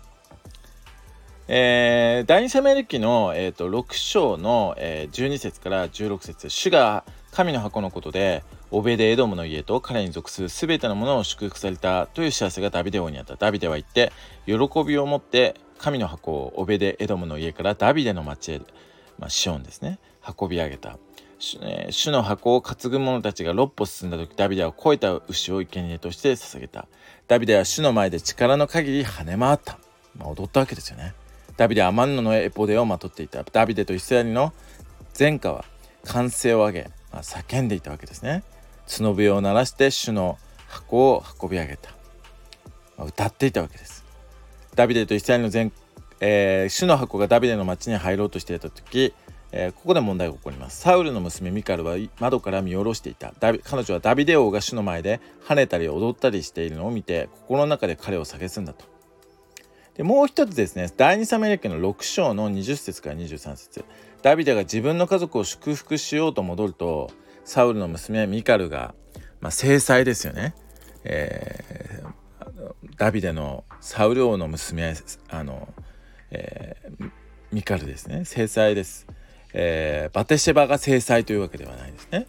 第二サムエル記の、6章の、12節から16節、主が神の箱のことでオベデエドムの家と彼に属するすべてのものを祝福されたという知らせがダビデ王にあった。ダビデは言って喜びを持って神の箱をオベデエドムの家からダビデの町へ、シオンですね、運び上げた。主の箱を担ぐ者たちが6歩進んだ時、ダビデは肥えた牛を生贄として捧げた。ダビデは主の前で力の限り跳ね回った、踊ったわけですよね。ダビデはアマンノのエポデをまとっていた。ダビデとイスラエルの前科は歓声を上げ、叫んでいたわけですね。角笛を鳴らして主の箱を運び上げた、歌っていたわけです。ダビデとイスラエルの主の箱がダビデの町に入ろうとしていた時、ここで問題が起こります。サウルの娘ミカルは窓から見下ろしていた。彼女はダビデ王が主の前で跳ねたり踊ったりしているのを見て、心の中で彼を蔑んだと。でもう一つですね、第二サムエル記の6章の20節から23節、ダビデが自分の家族を祝福しようと戻ると、サウルの娘ミカルが、正妻ですよね、ダビデのサウル王の娘ミカルですね、正妻です。バテシェバが正妻というわけではないですね。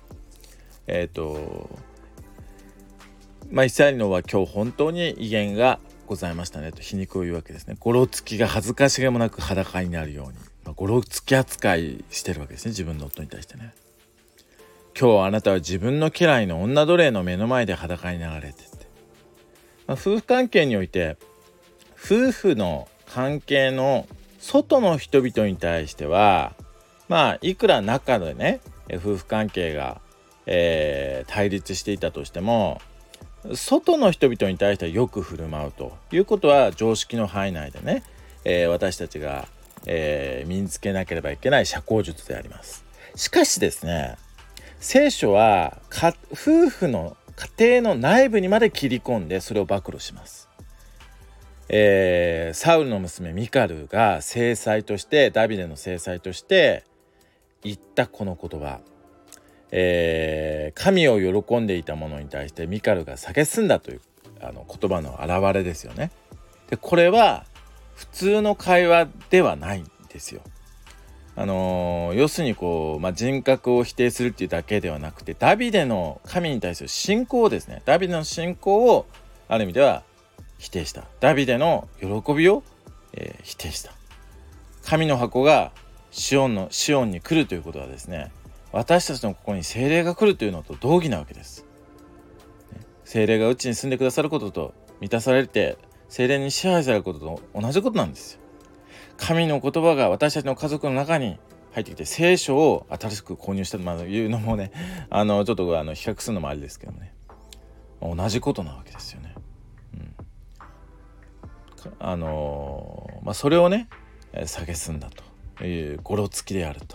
イスラエルのは今日本当に威厳がございましたねと皮肉を言うわけですね。ゴロつきが恥ずかしげもなく裸になるように、ゴロつき扱いしてるわけですね、自分の夫に対してね。今日あなたは自分の家来の女奴隷の目の前で裸になられてって、夫婦関係において夫婦の関係の外の人々に対してはいくら中でね夫婦関係が、対立していたとしても、外の人々に対してはよく振る舞うということは常識の範囲内でね、私たちが、身につけなければいけない社交術であります。しかしですね、聖書は夫婦の家庭の内部にまで切り込んでそれを暴露します。サウルの娘ミカルが正妻として、ダビデの正妻として言ったこの言葉、神を喜んでいた者に対してミカルが蔑んだという言葉の表れですよね。でこれは普通の会話ではないんですよ。要するに人格を否定するっていうだけではなくて、ダビデの神に対する信仰ですね、ダビデの信仰をある意味では否定した。ダビデの喜びを、否定した。神の箱がシオンに来るということはですね、私たちのここに聖霊が来るというのと同義なわけです。聖霊がうちに住んでくださることと満たされて、聖霊に支配されることと同じことなんですよ。 神の言葉が私たちの家族の中に入ってきて、聖書を新しく購入したというのもねちょっと比較するのもありですけどもね、同じことなわけですよね。それをね蔑んだというゴロつきであると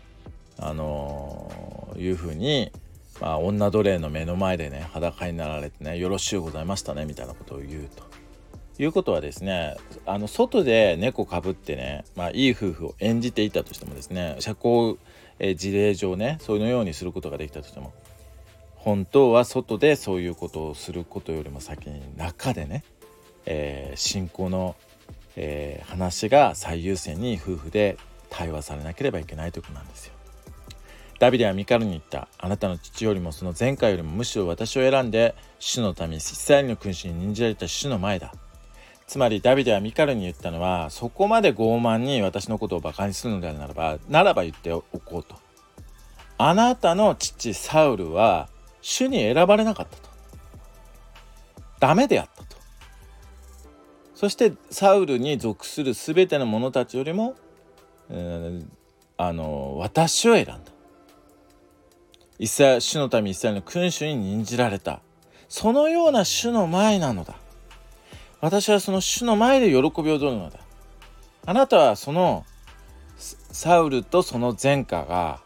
いうふうに、女奴隷の目の前でね裸になられてね、よろしゅうございましたねみたいなことを言うということはですね、外で猫かぶってね、いい夫婦を演じていたとしてもですね、社交、事例上ねそういうのようにすることができたとしても、本当は外でそういうことをすることよりも先に中でね、信仰の、話が最優先に夫婦で対話されなければいけないということなんですよ。ダビデはミカルに言った。あなたの父よりもその前回よりもむしろ私を選んで主のためにイスラエルの君主に任じられた主の前だ。つまりダビデはミカルに言ったのは、そこまで傲慢に私のことをバカにするのであるならば言っておこうと。あなたの父サウルは主に選ばれなかったと。ダメであったと。そしてサウルに属するすべての者たちよりも、私を選んだ。主のためイスラエルの君主に任じられた。そのような主の前なのだ。私はその主の前で喜びを踊るのだ。あなたはそのサウルとその前科が、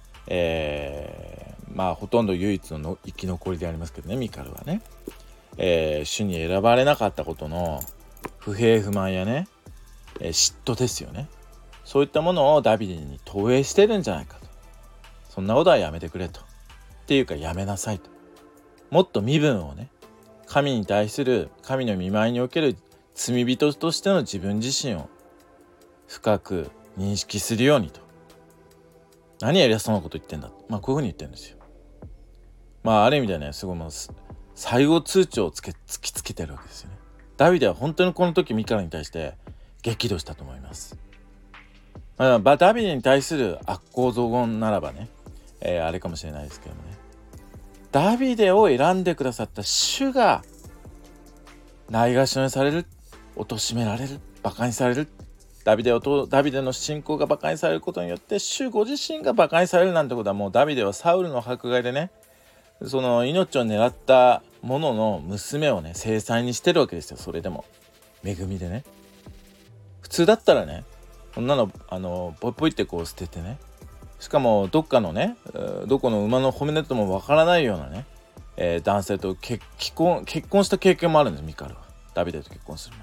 ほとんど唯一の生き残りでありますけどね、ミカルはね、主に選ばれなかったことの不平不満やね、嫉妬ですよね。そういったものをダビデに投影してるんじゃないかと。そんなことはやめてくれと。っていうかやめなさいと。もっと身分をね、神に対する神の御前における罪人としての自分自身を深く認識するようにと。何偉そうなこと言ってんだと、こういうふうに言ってるんですよ。ある意味ではね、すごい最後通知を突きつけてるわけですよね。ダビデは本当にこの時ミカルに対して激怒したと思います。ダビデに対する悪行増言ならばね、あれかもしれないですけどもね、ダビデを選んでくださった主がないがしろにされる、貶められる、バカにされる、ダビデの信仰がバカにされることによって主ご自身がバカにされるなんてことは、もうダビデはサウルの迫害でね、その命を狙った者の娘をね制裁にしてるわけですよ。それでも恵みでね、普通だったらね、こんなのポイポイってこう捨ててね、しかもどっかのね、どこの馬の骨ネットもわからないようなね、男性と結婚した経験もあるんです。ミカルはダビデと結婚する前。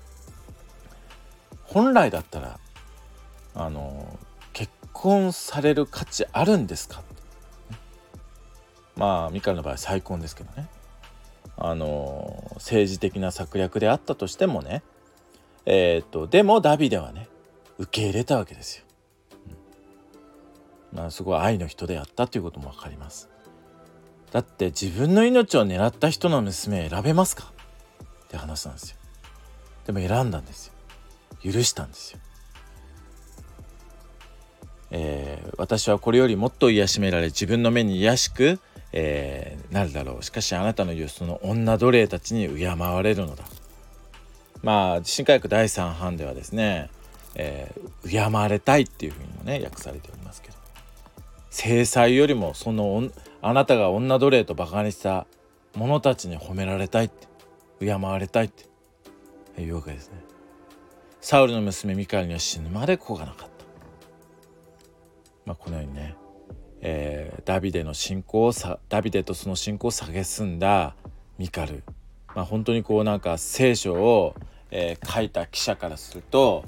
本来だったら結婚される価値あるんですか。ミカルの場合再婚ですけどね、政治的な策略であったとしてもね、でもダビデはね受け入れたわけですよ。すごい愛の人であったということも分かります。だって自分の命を狙った人の娘選べますかって話なんですよ。でも選んだんですよ。許したんですよ。私はこれよりもっと癒しめられ、自分の目に癒しく、なるだろう。しかしあなたの言うその女奴隷たちに敬われるのだ。新科学第3版ではですね、敬われたいっていうふうにもね訳されておりますけど、制裁よりもそのあなたが女奴隷とバカにした者たちに褒められたいって、敬われたいっていうわけですね。サウルの娘ミカルには死ぬまで子がなかった。このようにね、ダビデとその信仰を蔑んだミカル、本当にこうなんか聖書を、書いた記者からすると、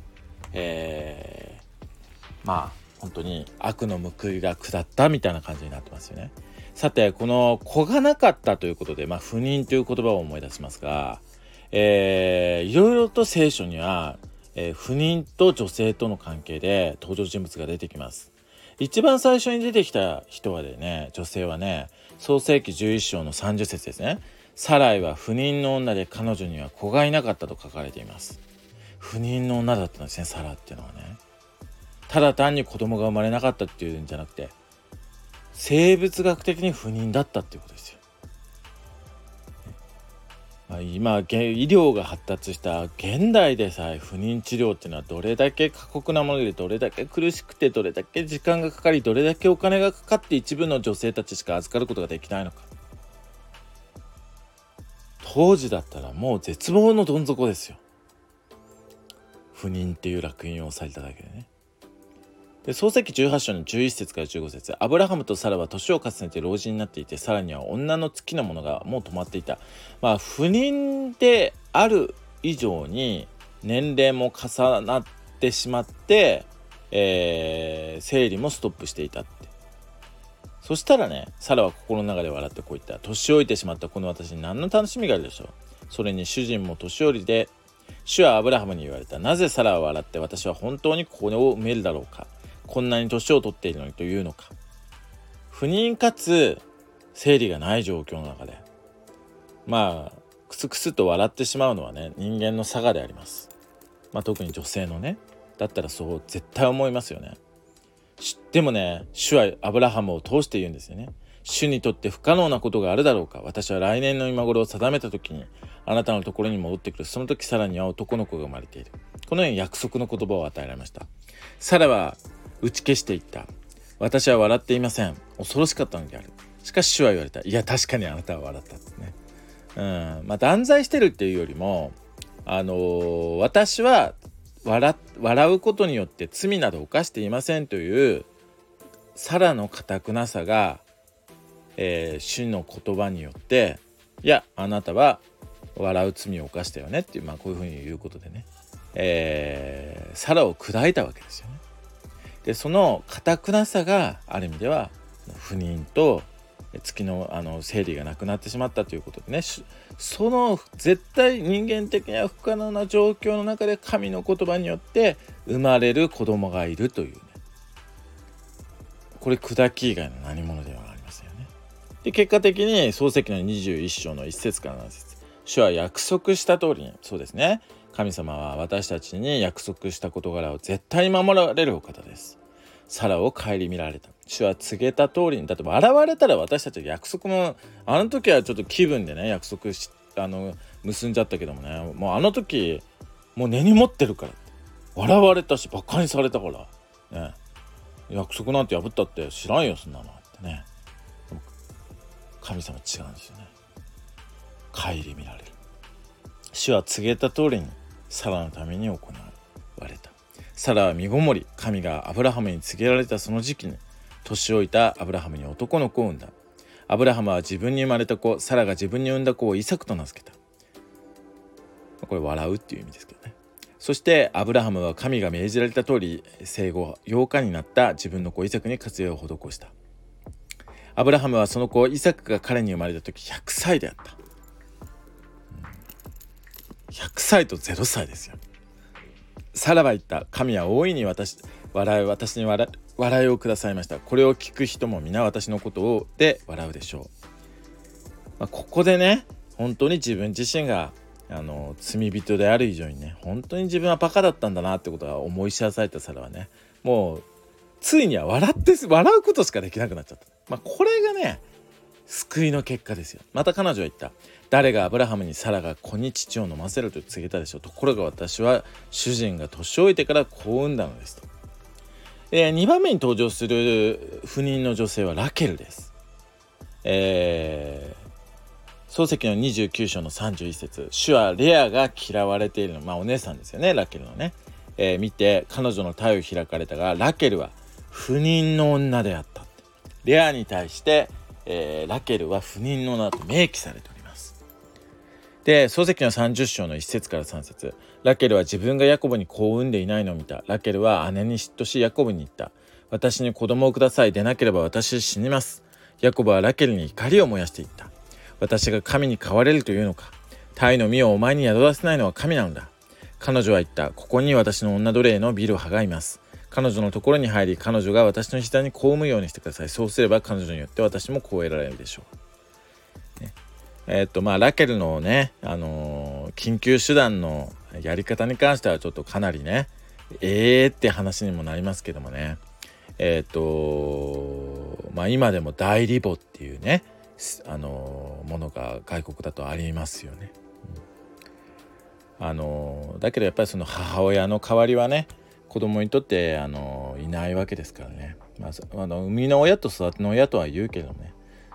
本当に悪の報いが下ったみたいな感じになってますよね。さて、この子がなかったということで、不妊という言葉を思い出しますが、いろいろと聖書には、不妊と女性との関係で登場人物が出てきます。一番最初に出てきた人はね、女性はね、創世記11章の30節ですね。サライは不妊の女で彼女には子がいなかったと書かれています。不妊の女だったんですね、サラっていうのはね。ただ単に子供が生まれなかったっていうんじゃなくて、生物学的に不妊だったっていうことですよ。 今医療が発達した現代でさえ不妊治療っていうのはどれだけ過酷なもので、どれだけ苦しくて、どれだけ時間がかかり、どれだけお金がかかって一部の女性たちしか預かることができないのか。当時だったらもう絶望のどん底ですよ。不妊っていう烙印をされただけでね。で創世記18章の11節から15節、アブラハムとサラは年を重ねて老人になっていて、サラには女の月のものがもう止まっていた。不妊である以上に年齢も重なってしまって、生理もストップしていたって。そしたらね、サラは心の中で笑ってこう言った。年老いてしまったこの私に何の楽しみがあるでしょう。それに主人も年寄りで、主はアブラハムに言われた。なぜサラは笑って私は本当にこれを埋めるだろうか。こんなに年を取っているのにというのか。不妊かつ生理がない状況の中でクスクスと笑ってしまうのはね、人間の性であります。特に女性のね、だったらそう絶対思いますよね。でもね、主はアブラハムを通して言うんですよね。主にとって不可能なことがあるだろうか。私は来年の今頃を定めた時にあなたのところに戻ってくる。その時サラには男の子が生まれている。このように約束の言葉を与えられました。サラは打ち消していった。私は笑っていません。恐ろしかったのである。しかし主は言われた。いや確かにあなたは笑ったってね。断罪してるっていうよりも私は笑うことによって罪など犯していませんというサラの堅くなさが、主の言葉によって、いやあなたは笑う罪を犯したよねっていう、こういうふうに言うことでね、サラを砕いたわけですよね。でその堅くなさがある意味では不妊と月の生理がなくなってしまったということでね、その絶対人間的には不可能な状況の中で神の言葉によって生まれる子供がいるというね、これ砕き以外の何者ではありませんよね。で結果的に創世記の21章の1節から7節、主は約束した通りに、そうですね、神様は私たちに約束した事柄を絶対に守られるお方です。サラを顧みられた。主は告げた通りに、だって現れたら私たち約束も、あの時はちょっと気分でね約束結んじゃったけどもね、もうあの時もう根に持ってるからって笑われたしバカにされたからね、約束なんて破ったって知らんよそんなのってね。神様違うんですよね。顧みられる。主は告げた通りにサラのために行われた。サラは身ごもり、神がアブラハムに告げられたその時期に年老いたアブラハムに男の子を産んだ。アブラハムは自分に生まれた子、サラが自分に産んだ子をイサクと名付けた。これ笑うっていう意味ですけどね。そしてアブラハムは神が命じられた通り生後8日になった自分の子イサクに活用を施した。アブラハムはその子イサクが彼に生まれた時100歳であった。100歳と0歳ですよ。サラは言った。神は大いに私に笑いをくださいました。これを聞く人も皆私のことをで笑うでしょう。ここでね、本当に自分自身が罪人である以上にね、本当に自分はバカだったんだなってことが思い知らされたサラはね、もうついには笑うことしかできなくなっちゃった。これがね救いの結果ですよ。また彼女は言った。誰がアブラハムにサラが子に乳を飲ませると告げたでしょう。ところが私は主人が年老いてから子を産んだのですと。2番目に登場する不妊の女性はラケルです。創世記の29章の31節、主はレアが嫌われているの、お姉さんですよね、ラケルのね、見て彼女の体を開かれたが、ラケルは不妊の女であった。レアに対して、ラケルは不妊の女と明記されております。で創世記の30章の1節から3節、ラケルは自分がヤコブに子を産んでいないのを見た。ラケルは姉に嫉妬しヤコブに言った。私に子供をください。でなければ私死にます。ヤコブはラケルに怒りを燃やしていった。私が神に飼われるというのか。鯛の実をお前に宿らせないのは神なのだ。彼女は言った。ここに私の女奴隷のビルハがいます。彼女のところに入り、彼女が私の膝に子を産むようにしてください。そうすれば彼女によって私も子を得られるでしょう、ね。ラケルのね、緊急手段のやり方に関してはちょっとかなりねって話にもなりますけどもね、今でも代理母っていうねものが外国だとありますよね。 だけどやっぱりその母親の代わりはね子供にとっていないわけですからね、生みの親と育ての親とは言うけどね、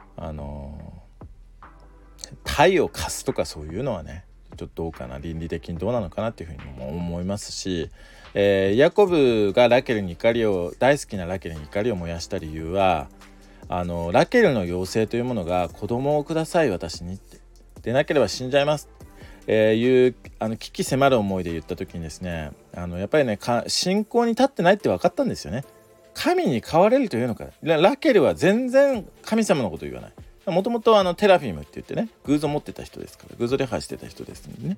体を貸すとかそういうのはねちょっとどうかな、倫理的にどうなのかなっていうふうにも思いますし、ヤコブが大好きなラケルに怒りを燃やした理由はラケルの要請というものが子供をください私にってでなければ死んじゃいます、いう危機迫る思いで言った時にですねやっぱりね信仰に立ってないって分かったんですよね。神に変われるというのか、ラケルは全然神様のことを言わない。もともとテラフィムって言ってね偶像持ってた人ですから、偶像礼拝してた人ですんでね、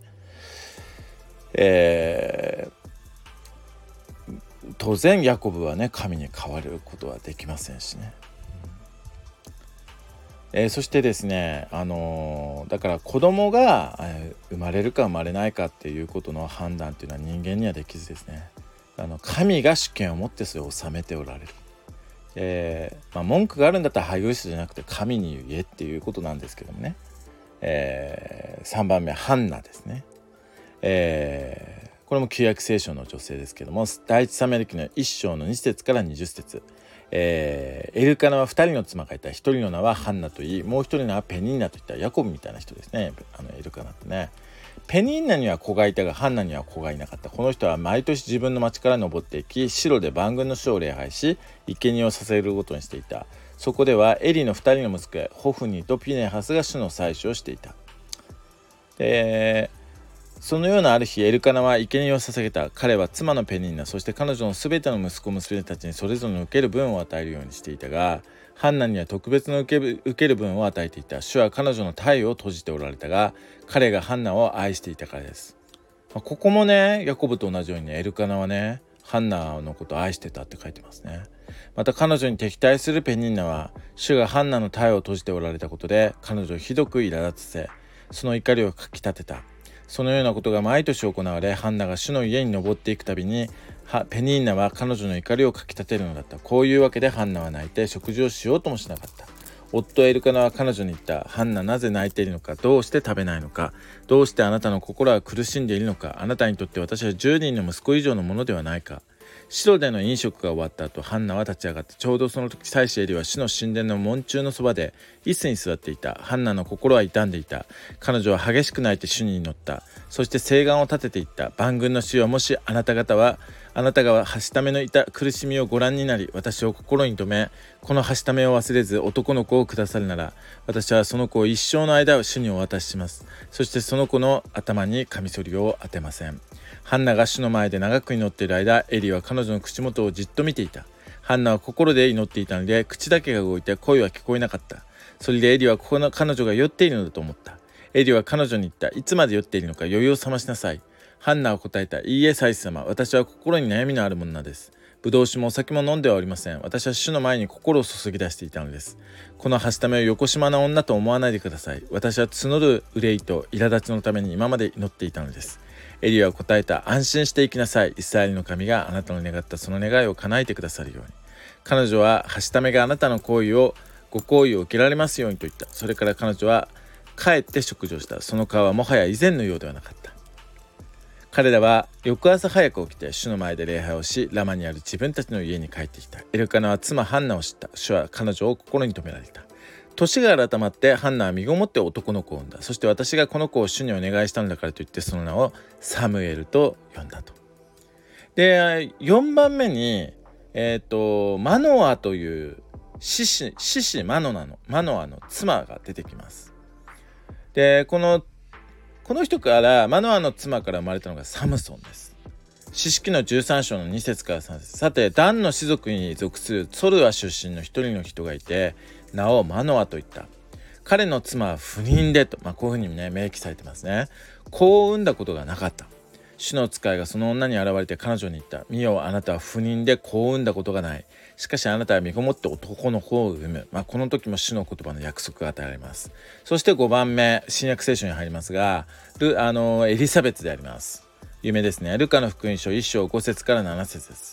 当然ヤコブはね神に変わることはできませんしね、そしてですね、だから子供が、生まれるか生まれないかっていうことの判断っていうのは人間にはできずですね、神が主権を持ってそれを治めておられる。文句があるんだったら配偶者じゃなくて神に言えっていうことなんですけどもね、3番目ハンナですね、これも旧約聖書の女性ですけども、第一サムエル記の1章の2節から20節、エルカナは2人の妻がいた。1人の名はハンナといい、もう1人の名はペニンナといったヤコブみたいな人ですね。エルカナってね、ペニンナには子がいたがハンナには子がいなかった。この人は毎年自分の町から登っていき、シロで万軍の主を礼拝し生贄を捧げることにしていた。そこではエリの2人の息子ホフニとピネハスが主の祭司をしていた。そのようなある日エルカナは生贄を捧げた。彼は妻のペニンナ、そして彼女のすべての息子娘たちにそれぞれの受ける分を与えるようにしていたが、ハンナには特別の受ける分を与えていた。主は彼女の体を閉じておられたが、彼がハンナを愛していたからです。ここもねヤコブと同じようにねエルカナはねハンナのことを愛してたって書いてますね。また彼女に敵対するペニンナは主がハンナの体を閉じておられたことで彼女をひどく苛立たせ、その怒りをかき立てた。そのようなことが毎年行われ、ハンナが主の家に登っていくたびにペニーナは彼女の怒りをかき立てるのだった。こういうわけでハンナは泣いて食事をしようともしなかった。夫エルカナは彼女に言った。ハンナ、なぜ泣いているのか、どうして食べないのか、どうしてあなたの心は苦しんでいるのか、あなたにとって私は10人の息子以上のものではないか。シロでの飲食が終わった後、ハンナは立ち上がって、ちょうどその時祭司エリは主の神殿の門柱のそばで椅子に座っていた。ハンナの心は痛んでいた。彼女は激しく泣いて主に祈った。そして誓願を立てていった。万軍の主よ、もしあなたがはしためのいた苦しみをご覧になり、私を心に留め、このはしためを忘れず男の子をくださるなら、私はその子を一生の間主にお渡しします。そしてその子の頭にカミソリを当てません。ハンナが主の前で長く祈っている間、エリは彼女の口元をじっと見ていた。ハンナは心で祈っていたので、口だけが動いて声は聞こえなかった。それでエリは彼女が酔っているのだと思った。エリは彼女に言った。いつまで酔っているのか、酔いを覚ましなさい。ハンナは答えた。いいえ、祭司様、私は心に悩みのあるものなんです。ぶどう酒もお酒も飲んではおりません。私は主の前に心を注ぎ出していたのです。このはしためをよこしまな女と思わないでください。私は募る憂いと苛立ちのために今まで祈っていたのです。エリは答えた。安心して生きなさい。イスラエルの神があなたの願ったその願いを叶えてくださるように。彼女ははしためがあなたのご好意を受けられますようにと言った。それから彼女は帰って食事をした。その顔はもはや以前のようではなかった。彼らは翌朝早く起きて主の前で礼拝をし、ラマにある自分たちの家に帰ってきた。エルカナは妻ハンナを知った。主は彼女を心に留められた。年が改まってハンナは身ごもって男の子を産んだ。そして私がこの子を主にお願いしたのだからといってその名をサムエルと呼んだと。で4番目にマノアという獅子マノアの妻が出てきます。でこの人からマノアの妻から生まれたのがサムソンです。詩式の13章の2節から3節。さてダンの氏族に属するソルア出身の一人の人がいて、名をマノアと言った。彼の妻は不妊でと、こういうふうにね明記されてますね。子を産んだことがなかった。主の使いがその女に現れて彼女に言った。見よ、あなたは不妊で子を産んだことがない。しかしあなたは身ごもって男の子を産む。この時も主の言葉の約束が与えられます。そして5番目、新約聖書に入りますが、エリザベツであります。有名ですね。ルカの福音書1章5節から7節です。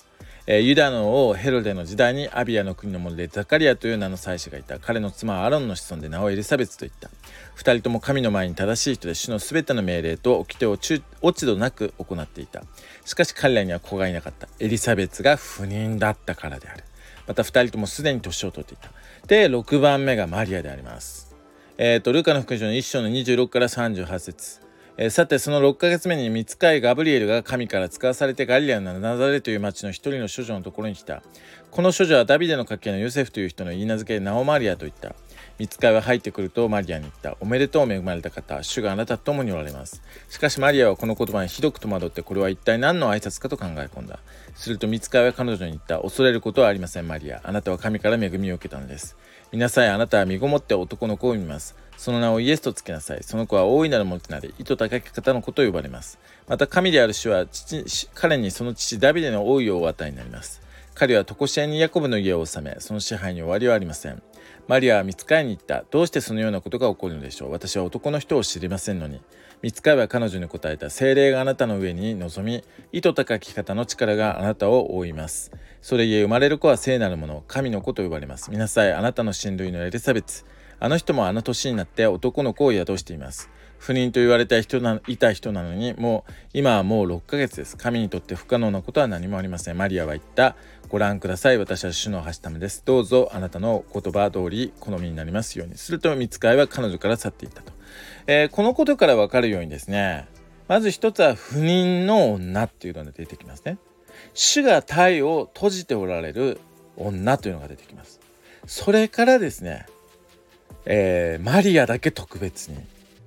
ユダの王ヘロデの時代にアビアの国の者でザカリアという名の祭司がいた。彼の妻はアロンの子孫で名をエリサベツと言った。二人とも神の前に正しい人で、主のすべての命令と掟を落ち度なく行っていた。しかし彼らには子がいなかった。エリサベツが不妊だったからである。また二人ともすでに年を取っていた。で、6番目がマリアであります。ルカの福音書の1章の26から38節。さてその6ヶ月目に御使いガブリエルが神から使わされてガリラのナザレという町の一人の処女のところに来た。この処女はダビデの家系のヨセフという人の言い名付けで名をマリアと言った。御使いは入ってくるとマリアに言った。おめでとう恵まれた方、主があなたと共におられます。しかしマリアはこの言葉にひどく戸惑って、これは一体何の挨拶かと考え込んだ。すると御使いは彼女に言った。恐れることはありませんマリア、あなたは神から恵みを受けたのです。見なさい、あなたは身ごもって男の子を産みます。その名をイエスとつけなさい。その子は大いなるものとなり、意図高き方の子と呼ばれます。また神である主は彼にその父ダビデの王位をお与えになります。彼は常しえにヤコブの家を治め、その支配に終わりはありません。マリアは御使いに言った。どうしてそのようなことが起こるのでしょう。私は男の人を知りませんのに。御使いは彼女に答えた。聖霊があなたの上に臨み、意図高き方の力があなたを覆います。それゆえ生まれる子は聖なるもの、神の子と呼ばれます。見なさい、あなたの親類のエリサベツ、あの人もあの年になって男の子を宿しています。不妊と言われたいた人なのに、今はもう6ヶ月です。神にとって不可能なことは何もありません。マリアは言った。ご覧ください、私は主のはしためです。どうぞあなたの言葉通り好みになりますように。すると御使いは彼女から去っていったと。このことから分かるようにですね、まず一つは不妊の女っていうのが出てきますね。主が体を閉じておられる女というのが出てきます。それからですね、マリアだけ特別に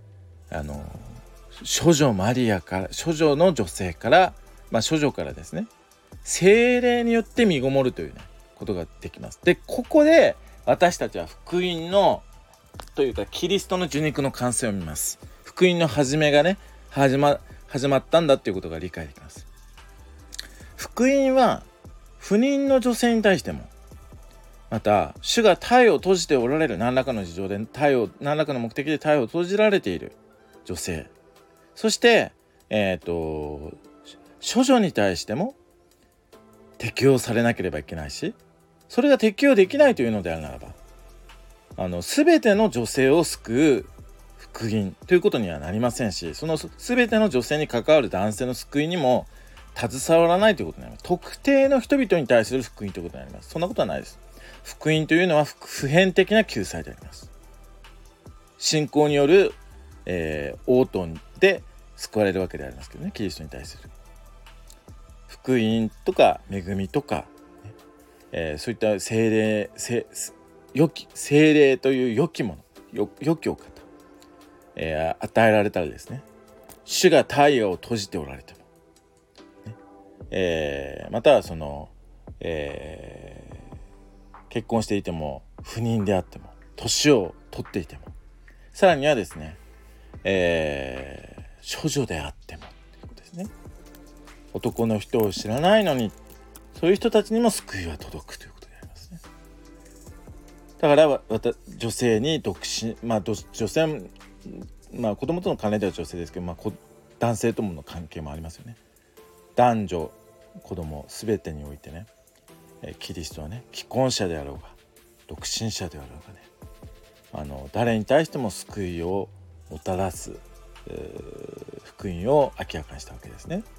処女の女性から、処女からですね、聖霊によって身ごもるという、ことができます。で、ここで私たちは福音のというかキリストの受肉の完成を見ます。福音の始めがね、始まったんだということが理解できます。福音は不妊の女性に対しても、また主が体を閉じておられる、何らかの事情で何らかの目的で体を閉じられている女性、そして処女に対しても適用されなければいけないし、それが適用できないというのであるならば、全ての女性を救う福音ということにはなりませんし、その全ての女性に関わる男性の救いにも携わらないということになります。特定の人々に対する福音ということになります。そんなことはないです。福音というのは普遍的な救済であります。信仰による、応答で救われるわけでありますけどね、キリストに対する福音とか恵みとか、そういった聖霊という良きもの、良きお方、与えられたらですね、主が体を閉じておられても、またはその、結婚していても不妊であっても年を取っていても、さらにはですね、処女であってもということですね。男の人を知らないのに、そういう人たちにも救いは届くということでありますね。だから女性に独身、女性、子供との関連では女性ですけど、男性ともの関係もありますよね。男女子供すべてにおいてね、キリストはね、既婚者であろうが独身者であろうがね、誰に対しても救いをもたらす福音を明らかにしたわけですね。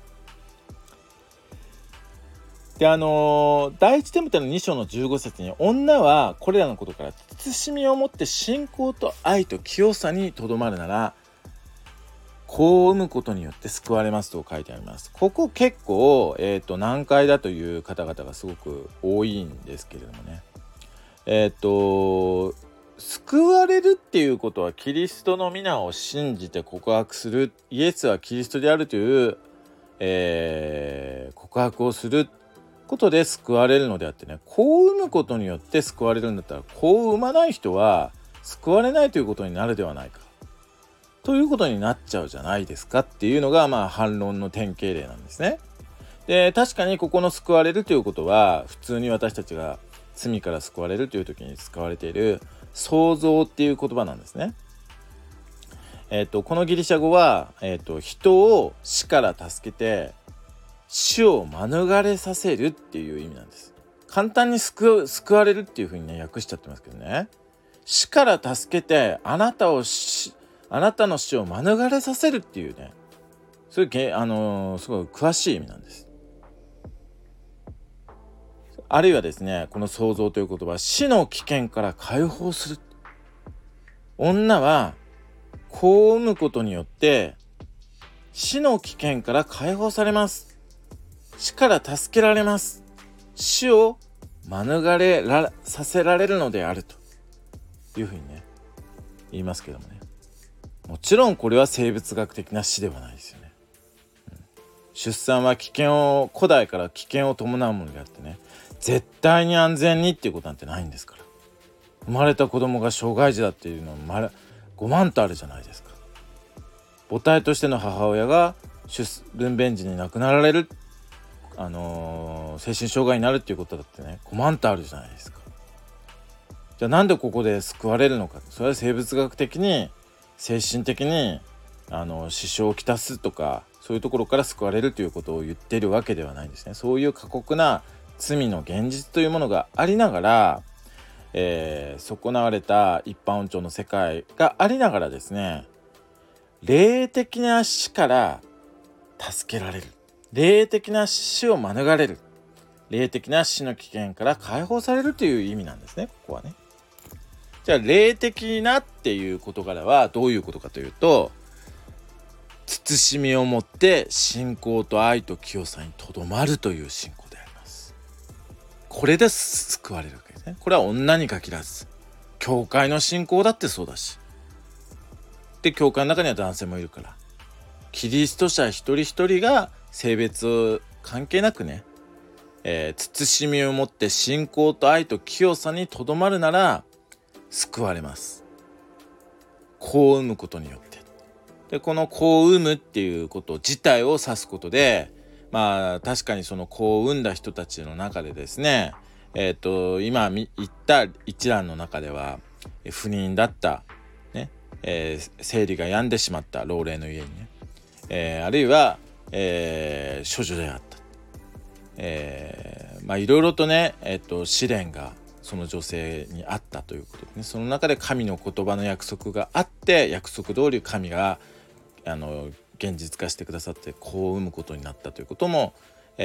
で、第一テモテの2章の15節に、女はこれらのことから慎みを持って信仰と愛と清さにとどまるなら、子を産むことによって救われますと書いてあります。ここ結構、難解だという方々がすごく多いんですけれどもね、救われるっていうことはキリストの皆を信じて告白する、イエスはキリストであるという、告白をすることで救われるのであってね、子を産むことによって救われるんだったら、子を産まない人は救われないということになるではないかということになっちゃうじゃないですかっていうのが、反論の典型例なんですね。で、確かにここの救われるということは、普通に私たちが罪から救われるという時に使われている創造っていう言葉なんですね。このギリシャ語は、人を死から助けて死を免れさせるっていう意味なんです。簡単に救われるっていう風にね訳しちゃってますけどね、死から助けてあなたの死を免れさせるっていうね、そういうすごい詳しい意味なんです。あるいはですね、この創造という言葉は死の危険から解放する。女は子を産むことによって死の危険から解放されます。死から助けられます。死を免れさせられるのであるというふうにね言いますけどもね、もちろんこれは生物学的な死ではないですよね。出産は古代から危険を伴うものであってね、絶対に安全にっていうことなんてないんですから。生まれた子供が障害児だっていうのは5万とあるじゃないですか。母体としての母親が分娩時に亡くなられる、精神障害になるっていうことだってね5万とあるじゃないですか。じゃあなんでここで救われるのか。それは生物学的に精神的に支障をきたすとか、そういうところから救われるということを言っているわけではないんですね。そういう過酷な罪の現実というものがありながら、損なわれた一般恩寵の世界がありながらですね、霊的な死から助けられる、霊的な死を免れる、霊的な死の危険から解放されるという意味なんですね、ここはね。じゃあ霊的なっていう事柄はどういうことかというと、慎みをもって信仰と愛と清さにとどまるという信仰であります。これで救われるわけですね。これは女に限らず教会の信仰だってそうだし、で教会の中には男性もいるから、キリスト者一人一人が性別関係なくね、慎みをもって信仰と愛と清さにとどまるなら救われます。子を産むことによって。でこの子を産むっていうこと自体を指すことで、確かにその子を産んだ人たちの中でですね、今言った一覧の中では不妊だった、ね、生理が病んでしまった老齢の家にね、あるいは、処女であった、いろいろとね、試練がその女性にあったということでね、その中で神の言葉の約束があって、約束通り神が現実化してくださって子を産むことになったということも、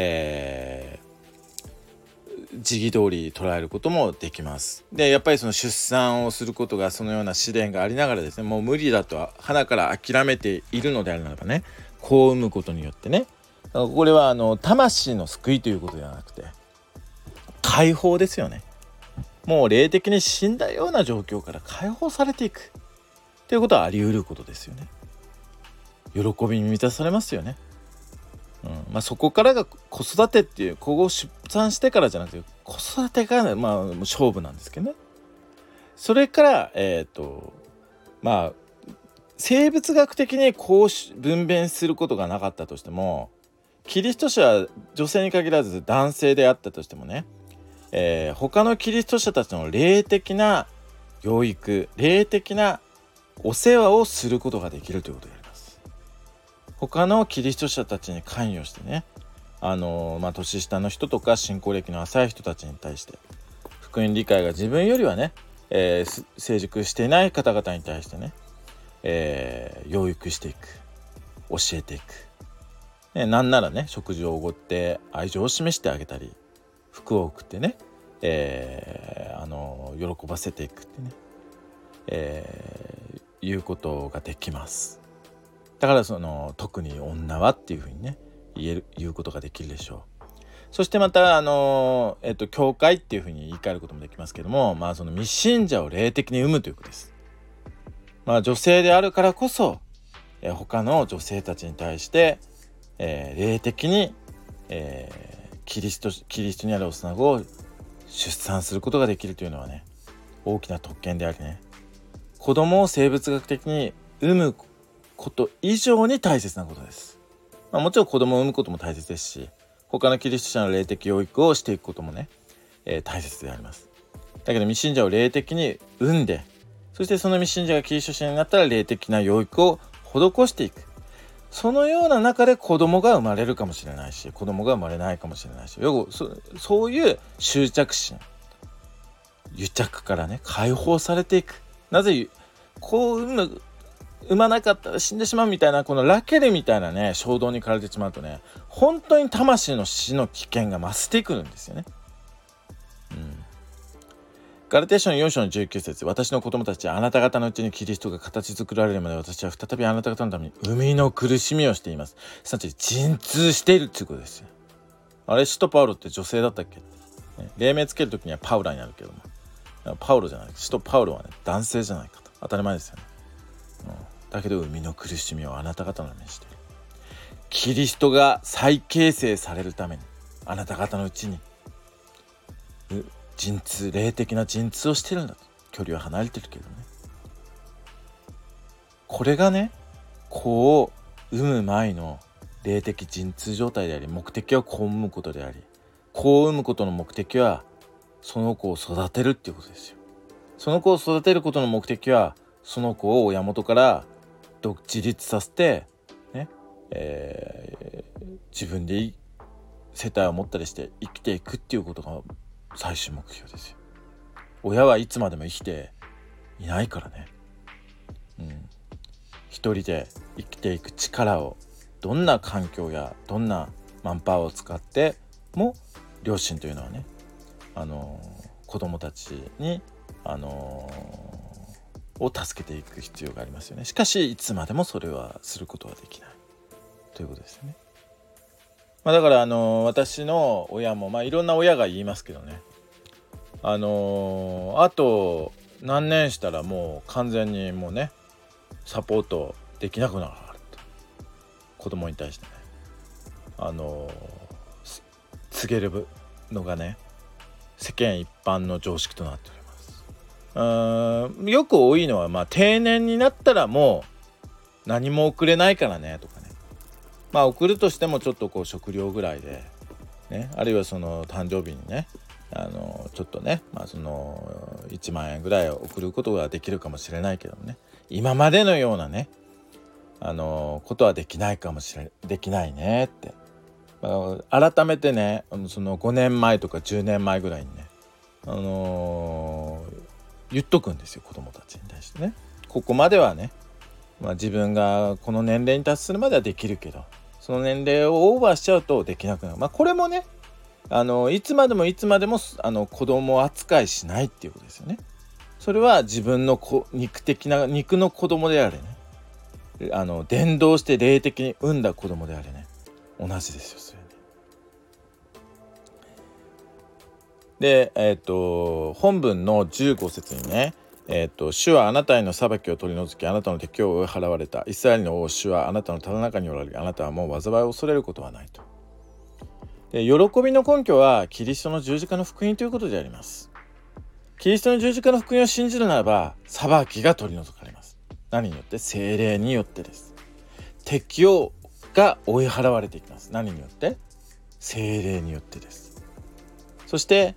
時期通り捉えることもできます。でやっぱりその出産をすることがそのような試練がありながらですね、もう無理だと鼻から諦めているのであるならばね、子を産むことによってね、これは魂の救いということではなくて解放ですよね。もう霊的に死んだような状況から解放されていくということはあり得ることですよね。喜びに満たされますよね。そこからが子育てっていう、子を出産してからじゃなくて子育てが、勝負なんですけどね。それから生物学的にこう分娩することがなかったとしても、キリスト者は女性に限らず男性であったとしてもね、他のキリスト者たちの霊的な養育、霊的なお世話をすることができるということであります。他のキリスト者たちに関与してね、年下の人とか信仰歴の浅い人たちに対して福音理解が自分よりはね、成熟していない方々に対してね、養育していく、教えていく、なんならね食事をおごって愛情を示してあげたり、服を送ってね、喜ばせていくってね、いうことができます。だから特に女はっていうふうにね言うことができるでしょう。そしてまた教会っていうふうに言い換えることもできますけども、その未信者を霊的に生むということです。女性であるからこそ、他の女性たちに対して、霊的に、キリストにある幼子を出産することができるというのはね、大きな特権でありね、子供を生物学的に産むこと以上に大切なことです。もちろん子供を産むことも大切ですし、他のキリスト者の霊的養育をしていくこともね、大切であります。だけど未信者を霊的に産んで、そしてその未信者がキリスト者になったら霊的な養育を施していく、 そのような中で子供が生まれるかもしれないし、子供が生まれないかもしれないし、そういう執着心、癒着からね解放されていく。なぜこう産まなかったら死んでしまうみたいな、このラケルみたいなね衝動に駆られてしまうとね、本当に魂の死の危険が増してくるんですよね。ガラテヤ書の4章の19節、私の子供たち、あなた方のうちにキリストが形作られるまで私は再びあなた方のために生みの苦しみをしています。すなわち陣痛しているっていうことですよ。あれ、使徒パウロって女性だったっけ、黎明つけるときにはパウラになるけども、パウロじゃない、使徒パウロはね男性じゃないかと、当たり前ですよね。だけど生みの苦しみをあなた方のためにしている。キリストが再形成されるためにあなた方のうちに陣痛、霊的な陣痛をしてるんだと。距離は離れてるけどね。これがね、子を産む前の霊的陣痛状態であり、目的は子を産むことであり、子を産むことの目的はその子を育てるっていうことですよ。その子を育てることの目的はその子を親元から自立させて、ね自分で世帯を持ったりして生きていくっていうことが最終目標ですよ。親はいつまでも生きていないからね。一人で生きていく力を、どんな環境やどんなマンパワーを使っても両親というのはね、子供たちに、を助けていく必要がありますよね。しかしいつまでもそれはすることはできないということですね。だから私の親も、いろんな親が言いますけどね、あと何年したらもう完全にもうねサポートできなくなると、子供に対してね告げるのがね世間一般の常識となっております。よく多いのは、定年になったらもう何も送れないからねとかね、送るとしてもちょっとこう食料ぐらいで、ね、あるいはその誕生日にねちょっとね、その1万円ぐらい送ることができるかもしれないけどね、今までのようなねことはできないねって、改めてねその5年前とか10年前ぐらいにね言っとくんですよ、子供たちに対してね。ここまではね、自分がこの年齢に達するまではできるけど、その年齢をオーバーしちゃうとできなくなる。これもねいつまでも子供扱いしないっていうことですよね。それは自分の肉の子供であれね、伝道して霊的に産んだ子供であれね、同じですよそれね。で、本文の15節にね、主はあなたへの裁きを取り除き、あなたの敵を追い払われた。イスラエルの王主はあなたのただ中におられる。あなたはもう災いを恐れることはないと。で、喜びの根拠はキリストの十字架の福音ということであります。キリストの十字架の福音を信じるならば裁きが取り除かれます。何によって？聖霊によってです。敵が追い払われていきます。何によって？聖霊によってです。そして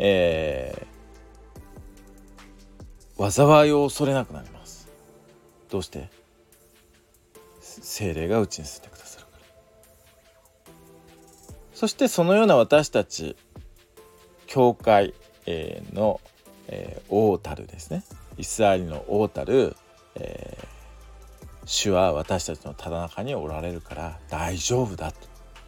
災いを恐れなくなります。どうして？聖霊がうちに住んでくださるから。そしてそのような私たち教会の王たるですね、イスラエルの王たる、主は私たちのただ中におられるから大丈夫だと。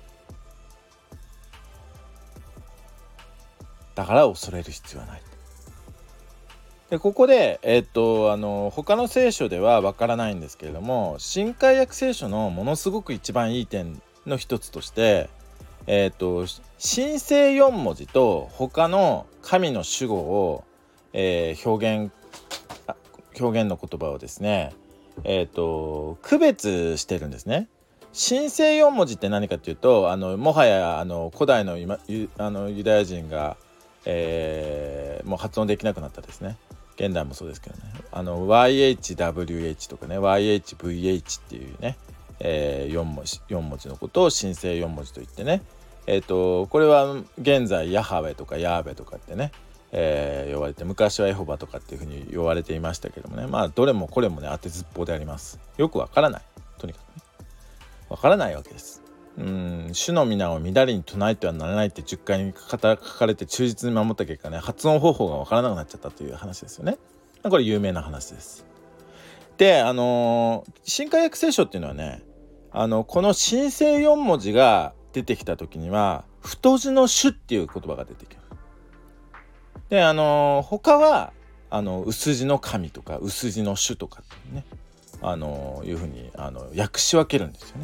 だから恐れる必要はない。でここで、他の聖書ではわからないんですけれども、新海約聖書のものすごく一番いい点の一つとして、神聖4文字と他の神の主語を、表現の言葉をですね、区別してるんですね。神聖4文字って何かっていうと、もはや古代のユダヤ人がもう発音できなくなったですね、現代もそうですけどね、YHWH とかね YHVH っていうね、4文字のことを神聖4文字と言ってね、これは現在ヤハウェとかヤーベとかってね、呼ばれて、昔はエホバとかっていうふうに呼ばれていましたけどもね、どれもこれもね当てずっぽうであります。よくわからない、とにかくね。 わからないわけです。主の皆を乱れに唱えてはならないって10回に書かれて忠実に守った結果ね、発音方法がわからなくなっちゃったという話ですよね。これ有名な話です。で、新海訳聖書っていうのはね、この神聖4文字が出てきた時には太字の主っていう言葉が出てきます。で、他は薄字の神とか薄字の主とかってね、いうふうに訳し分けるんですよね。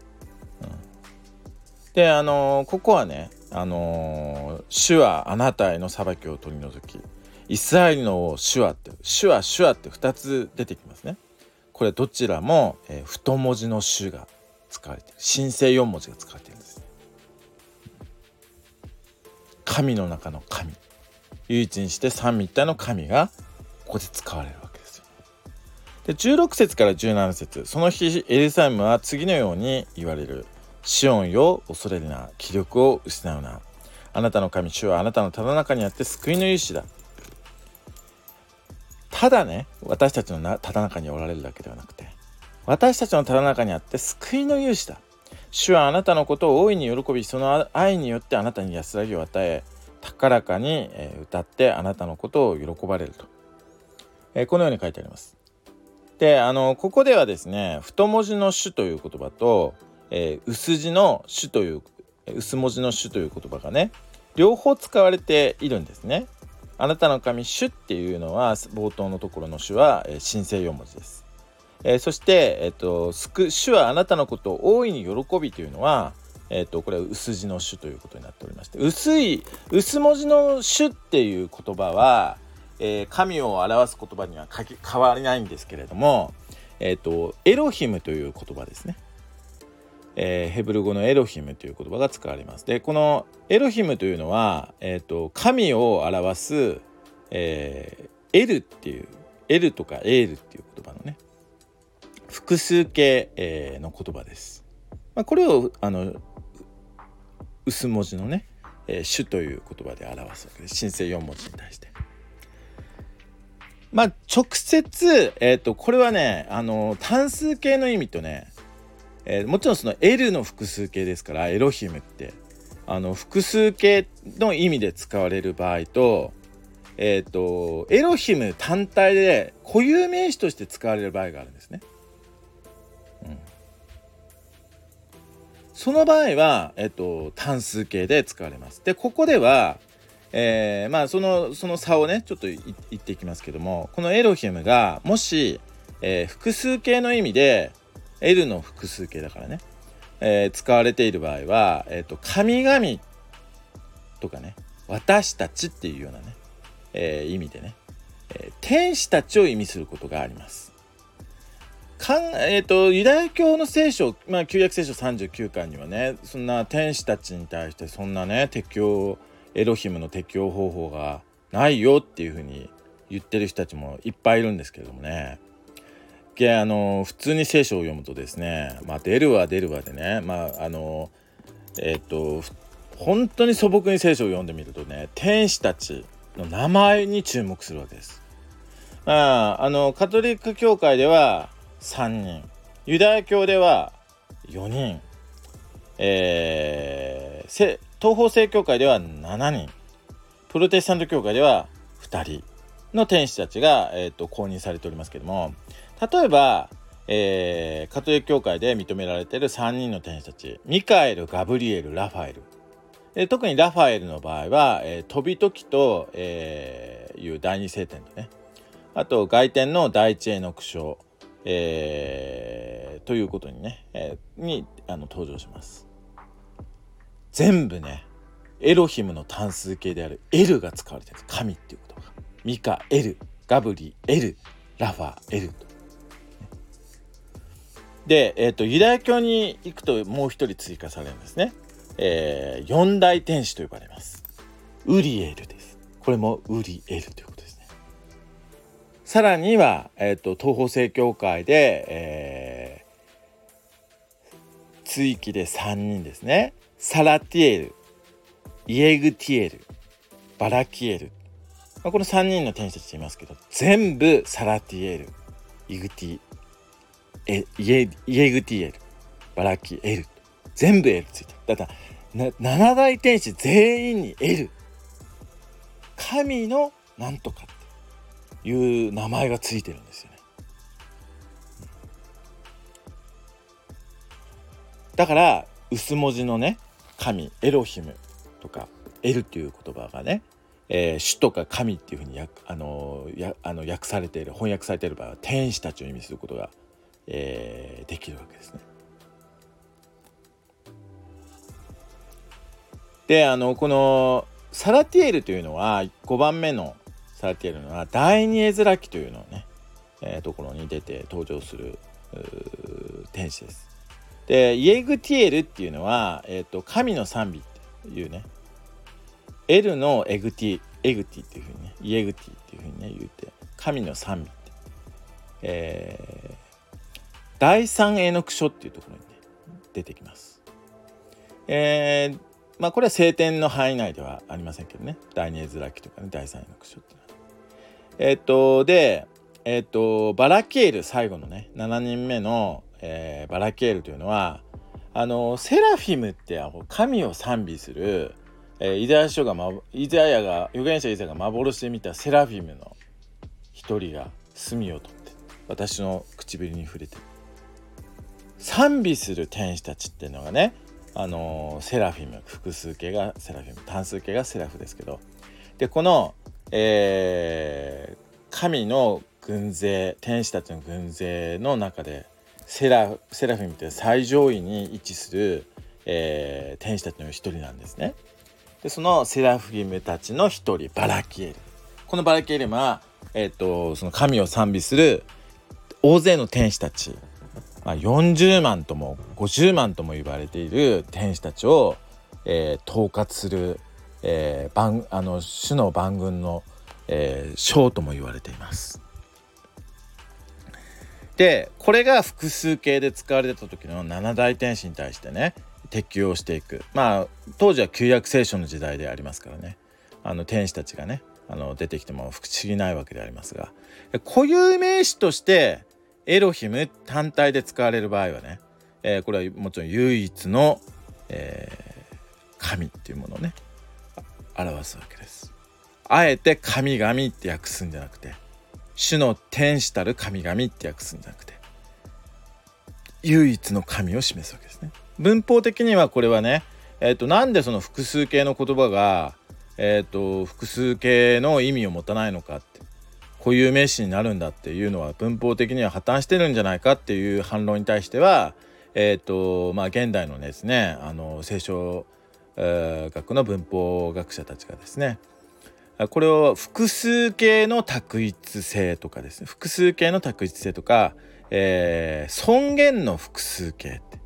で、ここはね、主はあなたへの裁きを取り除き、イスラエルの主はって2つ出てきますね。これどちらも、太文字の主が使われている、神聖4文字が使われているんです。神の中の神、唯一にして三位一体の神がここで使われるわけですよ。で、16節から17節、その日エルサレムは次のように言われる。シオンよ、恐れるな、気力を失うな。あなたの神主はあなたのただ中にあって救いの勇士だ。ただね、私たちのただ中におられるだけではなくて、私たちのただ中にあって救いの勇士だ。主はあなたのことを大いに喜び、その愛によってあなたに安らぎを与え、高らかに歌ってあなたのことを喜ばれると、このように書いてあります。で、ここではですね、太文字の主という言葉と、薄字の主という薄文字の主という言葉がね、両方使われているんですね。あなたの神主っていうのは冒頭のところの主は神聖4文字です。そして、主はあなたのことを大いに喜びというのは、これは薄字の主ということになっておりまして、薄文字の主っていう言葉は、神を表す言葉には変わりないんですけれども、エロヒムという言葉ですね。ヘブル語のエロヒムという言葉が使われます。で、このエロヒムというのは、神を表す、エルっていう、エルとかエールっていう言葉のね、複数形、の言葉です。これを薄文字のね、主という言葉で表すわけです。神聖4文字に対して。直接、これはね、単数形の意味とね、もちろんその L の複数形ですから、エロヒムって複数形の意味で使われる場合と、エロヒム単体で固有名詞として使われる場合があるんですね。その場合は、単数形で使われます。で、ここでは、その差をねちょっと言っていきますけども、このエロヒムがもし、複数形の意味で L の複数形だからね、使われている場合は、神々とかね、私たちっていうようなね、意味でね、天使たちを意味することがあります。ユダヤ教の聖書、旧約聖書39巻にはね、そんな天使たちに対してそんなねエロヒムの適用方法がないよっていうふうに言ってる人たちもいっぱいいるんですけれどもね、普通に聖書を読むとですね、出るわでね、本当に素朴に聖書を読んでみるとね、天使たちの名前に注目するわけです。カトリック教会では3人、ユダヤ教では4人、東方正教会では7人、プロテスタント教会では2人の天使たちが、公認されておりますけども、例えば、カトリック教会で認められている3人の天使たち、ミカエル、ガブリエル、ラファエル、特にラファエルの場合は、飛び時と、いう第二聖典とね、あと外典の第一英の句章、ということにね、登場します。全部ね、エロヒムの単数形であるエルが使われているんです。神っていう言葉がミカエル、ガブリエル、ラファエルと。で、ユダヤ教に行くともう一人追加されるんですね。四大天使と呼ばれます。ウリエルです。これもウリエルということですね。さらには、東方正教会で、追記で3人ですね。サラティエル、イエグティエル、バラキエル、この3人の天使たちいますけど、全部サラティエル、イエグティエルバラキ L 全部 L ついてる。だから7大天使全員に L、 神のなんとかっていう名前がついてるんですよね。だから薄文字のね神エロヒムとか L っていう言葉がね、主とか神っていうふうに訳されている、翻訳されている場合は天使たちを意味することが、できるわけですね。でこのサラティエルというのは5番目のサラティエルのは第二絵面記というのをね、ところに出て登場する天使です。でイエグティエルっていうのは、神の賛美っていうね、エルのエグティっていうふうにね、イエグティっていうふうにね言って神の賛美って、第三エノク書っていうところにね出てきます。これは聖典の範囲内ではありませんけどね、第二絵面記とかね第三エノク書っていうのはバラキエル、最後のね7人目の、バラキエルというのはセラフィムって神を賛美する、預言者イザヤが幻で見たセラフィムの一人が墨を取って私の唇に触れて賛美する天使たちっていうのがね、セラフィム、複数形がセラフィム、単数形がセラフですけど、でこの、神の軍勢、天使たちの軍勢の中でセラフィムって最上位に位置する、天使たちの一人なんですね。でそのセラフィムたちの一人バラキエル、このバラキエルは、その神を賛美する大勢の天使たち、40万とも50万とも言われている天使たちを、統括する、主の万軍の、将とも言われています。でこれが複数形で使われてた時の7大天使に対してね適用していく、当時は旧約聖書の時代でありますからね、天使たちがね出てきても不思議ないわけでありますが、固有名詞としてエロヒム単体で使われる場合はね、これはもちろん唯一の、神っていうものをね表すわけです。あえて神々って訳すんじゃなくて、主の天使たる神々って訳すんじゃなくて、唯一の神を示すわけですね。文法的にはこれはね、なんでその複数形の言葉が、複数形の意味を持たないのかって、固有名詞になるんだっていうのは文法的には破綻してるんじゃないかっていう反論に対しては、現代のですね聖書、学の文法学者たちがですね、これを複数形の択一性とかですね、複数形の択一性とか、尊厳の複数形って、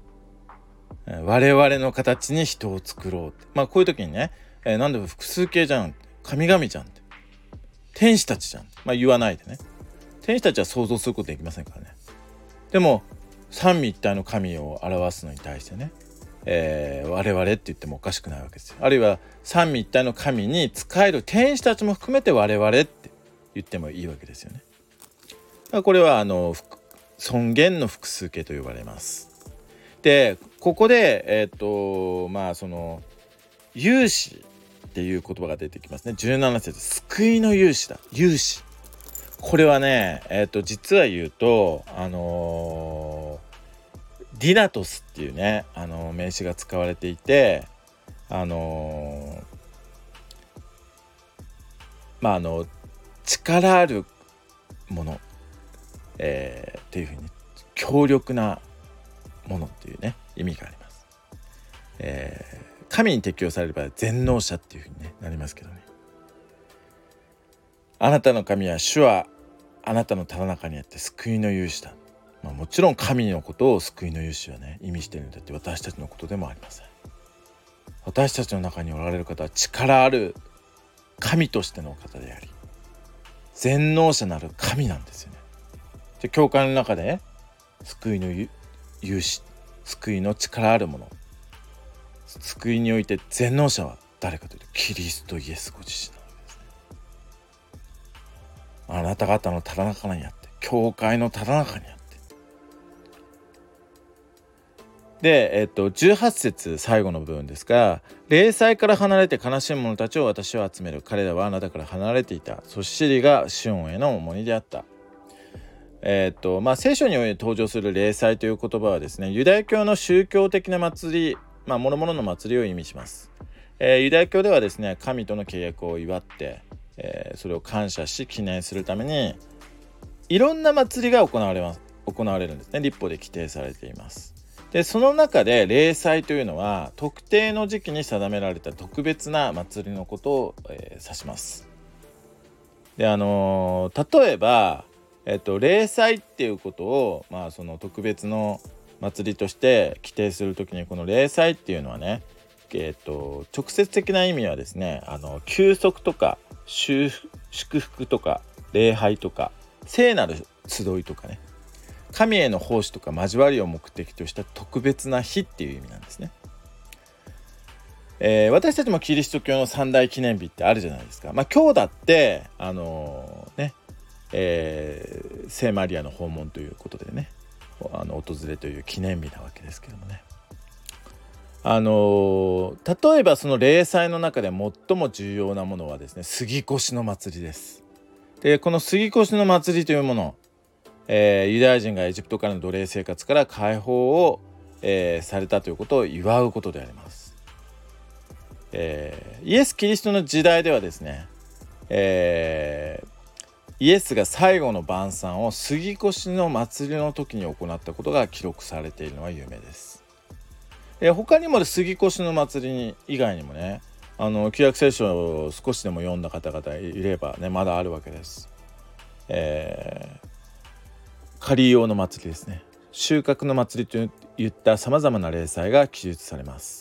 我々の形に人を作ろうって、こういう時にね、なんで複数形じゃん、神々じゃんって、天使たちじゃん、言わないでね、天使たちは想像することできませんからね。でも三位一体の神を表すのに対してね、我々って言ってもおかしくないわけですよ。あるいは三位一体の神に仕える天使たちも含めて我々って言ってもいいわけですよね。これは尊厳の複数形と呼ばれます。でここでその勇士っていう言葉が出てきますね。17節、救いの勇士だ。勇士、これはね実は言うとディナトスっていうね名詞が使われていて、力あるもの、っていうふうに強力なものっていうね意味があります。神に適用されれば全能者っていうふうに、なりますけどね。あなたの神は主はあなたのただ中にあって救いの勇士だ。もちろん神のことを救いの勇士はね意味しているんだって、私たちのことでもありません。私たちの中におられる方は力ある神としての方であり全能者なる神なんですよね。で教会の中で、ね、救いの勇士、救いの力あるもの、救いにおいて全能者は誰かというとキリストイエスご自身なわけですね。あなた方のただ中にあって、教会のただ中にあって、 で、18節最後の部分ですが、霊祭から離れて悲しむ者たちを私は集める。彼らはあなたから離れていた。そしてシリがシオンへの重荷であった。聖書において登場する霊祭という言葉はですね、ユダヤ教の宗教的な祭り、諸々の祭りを意味します。ユダヤ教ではですね、神との契約を祝って、それを感謝し記念するためにいろんな祭りが行われるんですね。律法で規定されています。でその中で霊祭というのは特定の時期に定められた特別な祭りのことを、指します。で例えば、霊祭っていうことを、その特別の祭りとして規定するときに、この霊祭っていうのはね、直接的な意味はですね、休息とか祝福とか礼拝とか聖なる集いとかね、神への奉仕とか交わりを目的とした特別な日っていう意味なんですね。私たちもキリスト教の三大記念日ってあるじゃないですか。今日だって聖マリアの訪問ということでね、訪れという記念日なわけですけどもね、例えばその霊祭の中で最も重要なものはですね、杉越の祭りです。でこの杉越の祭りというもの、ユダヤ人がエジプトからの奴隷生活から解放を、されたということを祝うことであります。イエス・キリストの時代ではですね、イエスが最後の晩餐を杉越の祭りの時に行ったことが記録されているのは有名です。他にも杉越の祭り以外にもね、旧約聖書を少しでも読んだ方々いればね、まだあるわけです。狩り用の祭りですね、収穫の祭りといったさまざまな例祭が記述されます。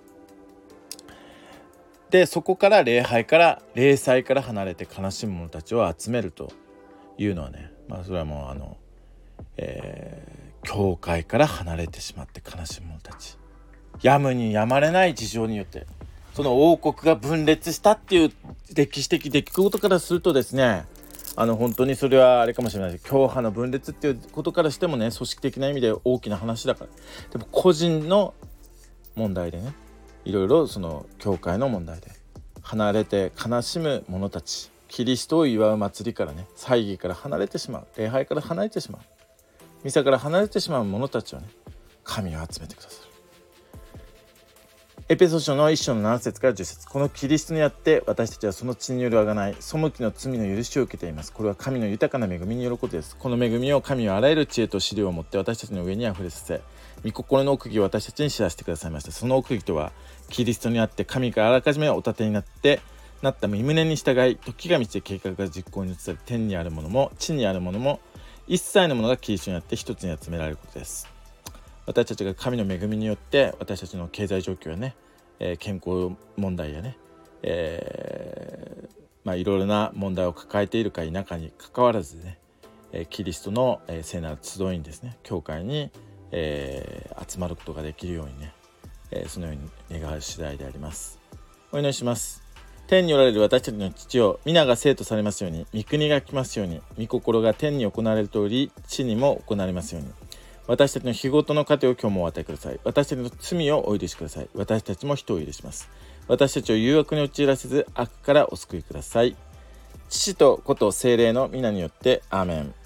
でそこから霊祭から離れて悲しむ者たちを集めるというのはね、それはもう教会から離れてしまって悲しむ者たち、やむにやまれない事情によってその王国が分裂したっていう歴史的出来事からするとですね、本当にそれはあれかもしれないです。教派の分裂っていうことからしてもね、組織的な意味で大きな話だから。でも個人の問題でね、いろいろその教会の問題で離れて悲しむ者たち、キリストを祝う祭りからね、祭儀から離れてしまう、礼拝から離れてしまう、ミサから離れてしまう者たちをね、神を集めてくださる。エペソ書の1章の7節から10節、このキリストにあって私たちはその血による贖い、背きの罪の許しを受けています。これは神の豊かな恵みによることです。この恵みを神はあらゆる知恵と資料を持って私たちの上にあふれさせ、御心の奥義を私たちに知らせてくださいました。その奥義とは、キリストにあって神からあらかじめお立てになった御旨に従い、時が満ちて計画が実行に移され、天にあるものも地にあるものも一切のものがキリストにあって一つに集められることです。私たちが神の恵みによって私たちの経済状況やね、健康問題やね、いろいろな問題を抱えているか否かにかかわらずね、キリストの聖なる集いにですね、教会に、集まることができるようにね、そのように願う次第であります。お祈りします。天におられる私たちの父よ、皆が生とされますように、御国が来ますように、御心が天に行われる通り地にも行われますように。私たちの日ごとの糧を今日もお与えください。私たちの罪をお許しください。私たちも人を許します。私たちを誘惑に陥らせず悪からお救いください。父と子と聖霊の皆によってアーメン。